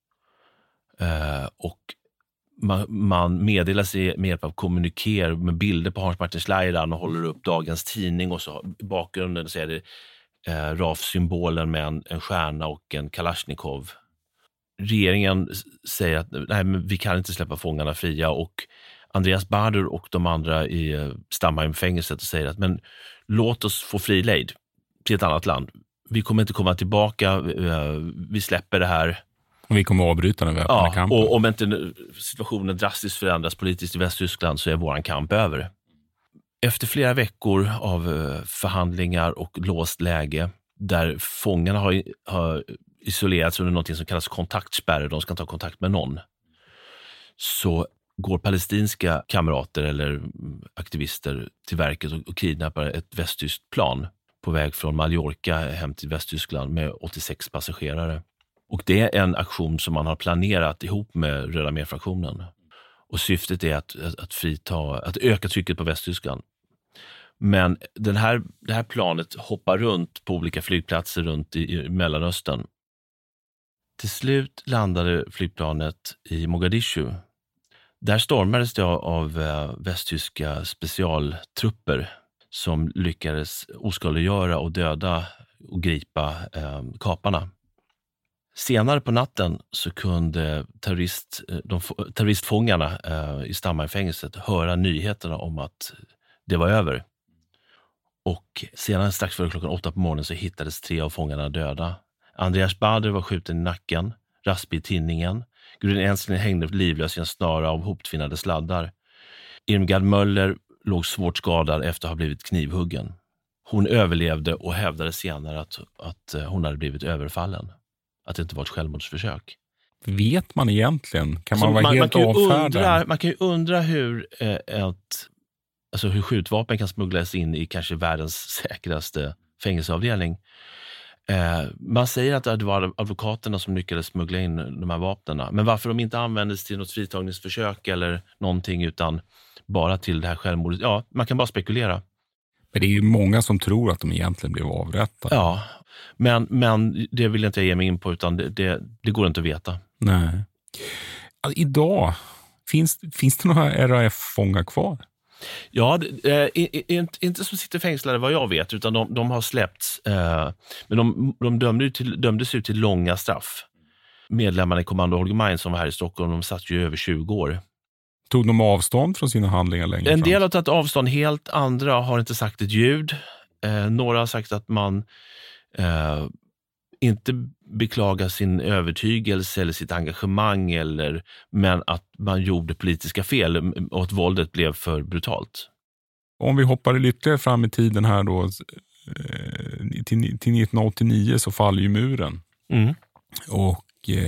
Eh, och man, man meddelar sig med hjälp av kommuniker med bilder på Hans Martin Schleyer och håller upp dagens tidning och så i bakgrunden så är det eh, R A F-symbolen med en, en stjärna och en Kalashnikov. Regeringen säger att nej, men vi kan inte släppa fångarna fria och Andreas Baader och de andra i Stammheim-fängelset säger att men låt oss få fri lejd till ett annat land. Vi kommer inte komma tillbaka, vi släpper det här. Och vi kommer att avbryta den väpnade ja, kampen. Och om inte situationen drastiskt förändras politiskt i Västtyskland så är våran kamp över. Efter flera veckor av förhandlingar och låst läge där fångarna har, har isolerats under något som kallas kontaktspärr, de ska inte ha kontakt med någon, så går palestinska kamrater eller aktivister till verket och, och kidnappar ett västtyskt plan på väg från Mallorca hem till Västtyskland med åttiosex passagerare. Och det är en aktion som man har planerat ihop med Röda armé-fraktionen. Och syftet är att, att, att, frita, att öka trycket på Västtyskland. Men den här, det här planet hoppar runt på olika flygplatser runt i, i Mellanöstern. Till slut landade flygplanet i Mogadishu. Där stormades det av, av eh, västtyska specialtrupper som lyckades oskadliggöra och döda och gripa eh, kaparna. Senare på natten så kunde terrorist, de, terroristfångarna eh, i Stammheim-fängelset höra nyheterna om att det var över. Och senare strax före klockan åtta på morgonen så hittades tre av fångarna döda. Andreas Baader var skjuten i nacken, raspig i tinningen. Gudrun Ensslin hängde livlös i en snara av hoptvinnade sladdar. Irmgard Möller låg svårt skadad efter att ha blivit knivhuggen. Hon överlevde och hävdade senare att, att hon hade blivit överfallen. Att det inte var ett självmordsförsök. Vet man egentligen? Kan man så vara man, helt man kan avfärdad? Undra, man kan ju undra hur eh, ett, alltså hur skjutvapen kan smugglas in i kanske världens säkraste fängelseavdelning. Eh, man säger att det var advokaterna som lyckades smuggla in de här vapnena. Men varför de inte användes till något fritagningsförsök eller någonting utan bara till det här självmordet, ja, man kan bara spekulera. Men det är ju många som tror att de egentligen blev avrättade. Ja, men, men det vill jag inte ge mig in på utan det, det, det går inte att veta. Nej. Alltså, idag, finns, finns det några R A F-fångar kvar? Ja, eh, inte, inte som sitter fängslade vad jag vet utan de, de har släppts. Eh, men de, de dömde till, dömdes ut till långa straff. Medlemmarna i Kommando Holger Mein som var här i Stockholm, de satt ju över tjugo år. Tog de avstånd från sina handlingar längre En fram? del har tagit avstånd, helt andra har inte sagt ett ljud. Eh, några har sagt att man eh, inte beklagar sin övertygelse eller sitt engagemang, eller, men att man gjorde politiska fel och att våldet blev för brutalt. Om vi hoppar ytterligare fram i tiden här då, eh, till, till nittonhundraåttionio så faller ju muren. Mm. Och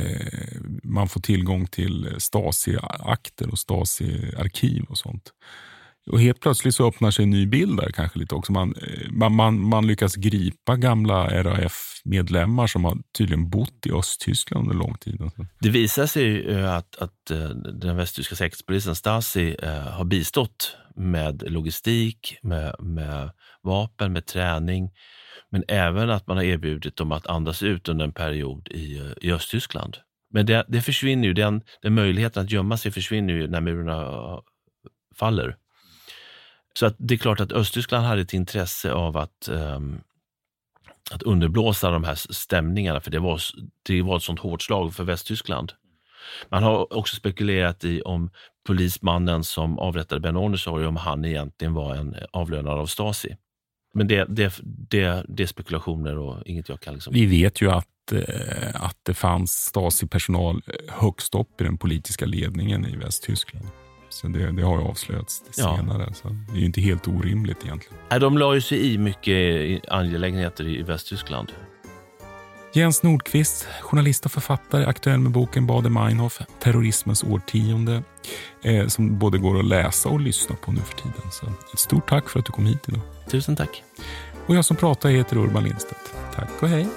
man får tillgång till Stasi-akter och Stasi-arkiv och sånt. Och helt plötsligt så öppnar sig en ny bild där kanske lite också. Man, man, man, man lyckas gripa gamla R A F-medlemmar som har tydligen bott i Östtyskland under lång tid. Det visar sig att, att den västtyska säkerhetspolisen Stasi har bistått med logistik, med, med vapen, med träning. Men även att man har erbjudit dem att andas ut under en period i, i Östtyskland. Men det, det försvinner ju, den, den möjligheten att gömma sig försvinner ju när murarna faller. Så att det är klart att Östtyskland hade ett intresse av att, um, att underblåsa de här stämningarna, för det var, det var ett sånt hårt slag för Västtyskland. Man har också spekulerat i om polismannen som avrättade Ben Ornstein, om han egentligen var en avlönad av Stasi. Men det, det, det, det är spekulationer och inget jag kan liksom... Vi vet ju att, eh, att det fanns Stasi-personal högst upp i den politiska ledningen i Västtyskland. Så det, det har ju avslöjats senare. Ja. Så det är ju inte helt orimligt egentligen. Nej, de la ju sig i mycket angelägenheter i Västtyskland. Jens Nordqvist, journalist och författare, aktuell med boken Baader-Meinhof, Terrorismens årtionde, eh, som både går att läsa och lyssna på nu för tiden. Så ett stort tack för att du kom hit idag. Tusen tack. Och jag som pratar heter Urban Lindstedt. Tack och hej.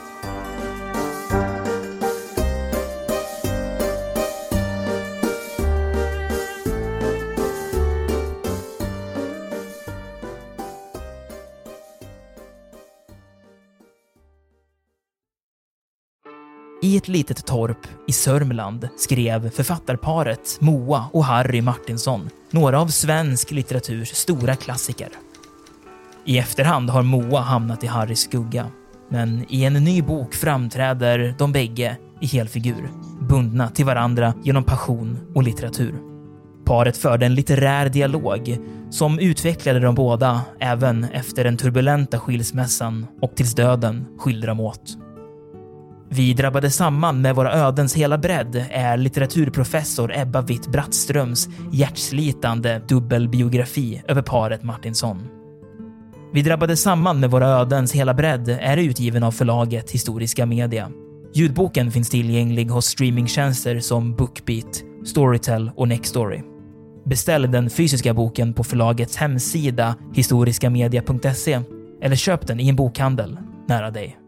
I ett litet torp i Sörmland skrev författarparet Moa och Harry Martinsson några av svensk litteraturs stora klassiker. I efterhand har Moa hamnat i Harrys skugga, men i en ny bok framträder de bägge i helfigur, bundna till varandra genom passion och litteratur. Paret förde en litterär dialog som utvecklade de båda även efter den turbulenta skilsmässan och tills döden skilde dem åt. Vi drabbade samman med våra ödens hela bredd är litteraturprofessor Ebba Witt-Brattströms hjärtslitande dubbelbiografi över paret Martinsson. Vi drabbade samman med våra ödens hela bredd är utgiven av förlaget Historiska Media. Ljudboken finns tillgänglig hos streamingtjänster som Bookbeat, Storytel och Nextory. Beställ den fysiska boken på förlagets hemsida historiskamedia punkt se eller köp den i en bokhandel nära dig.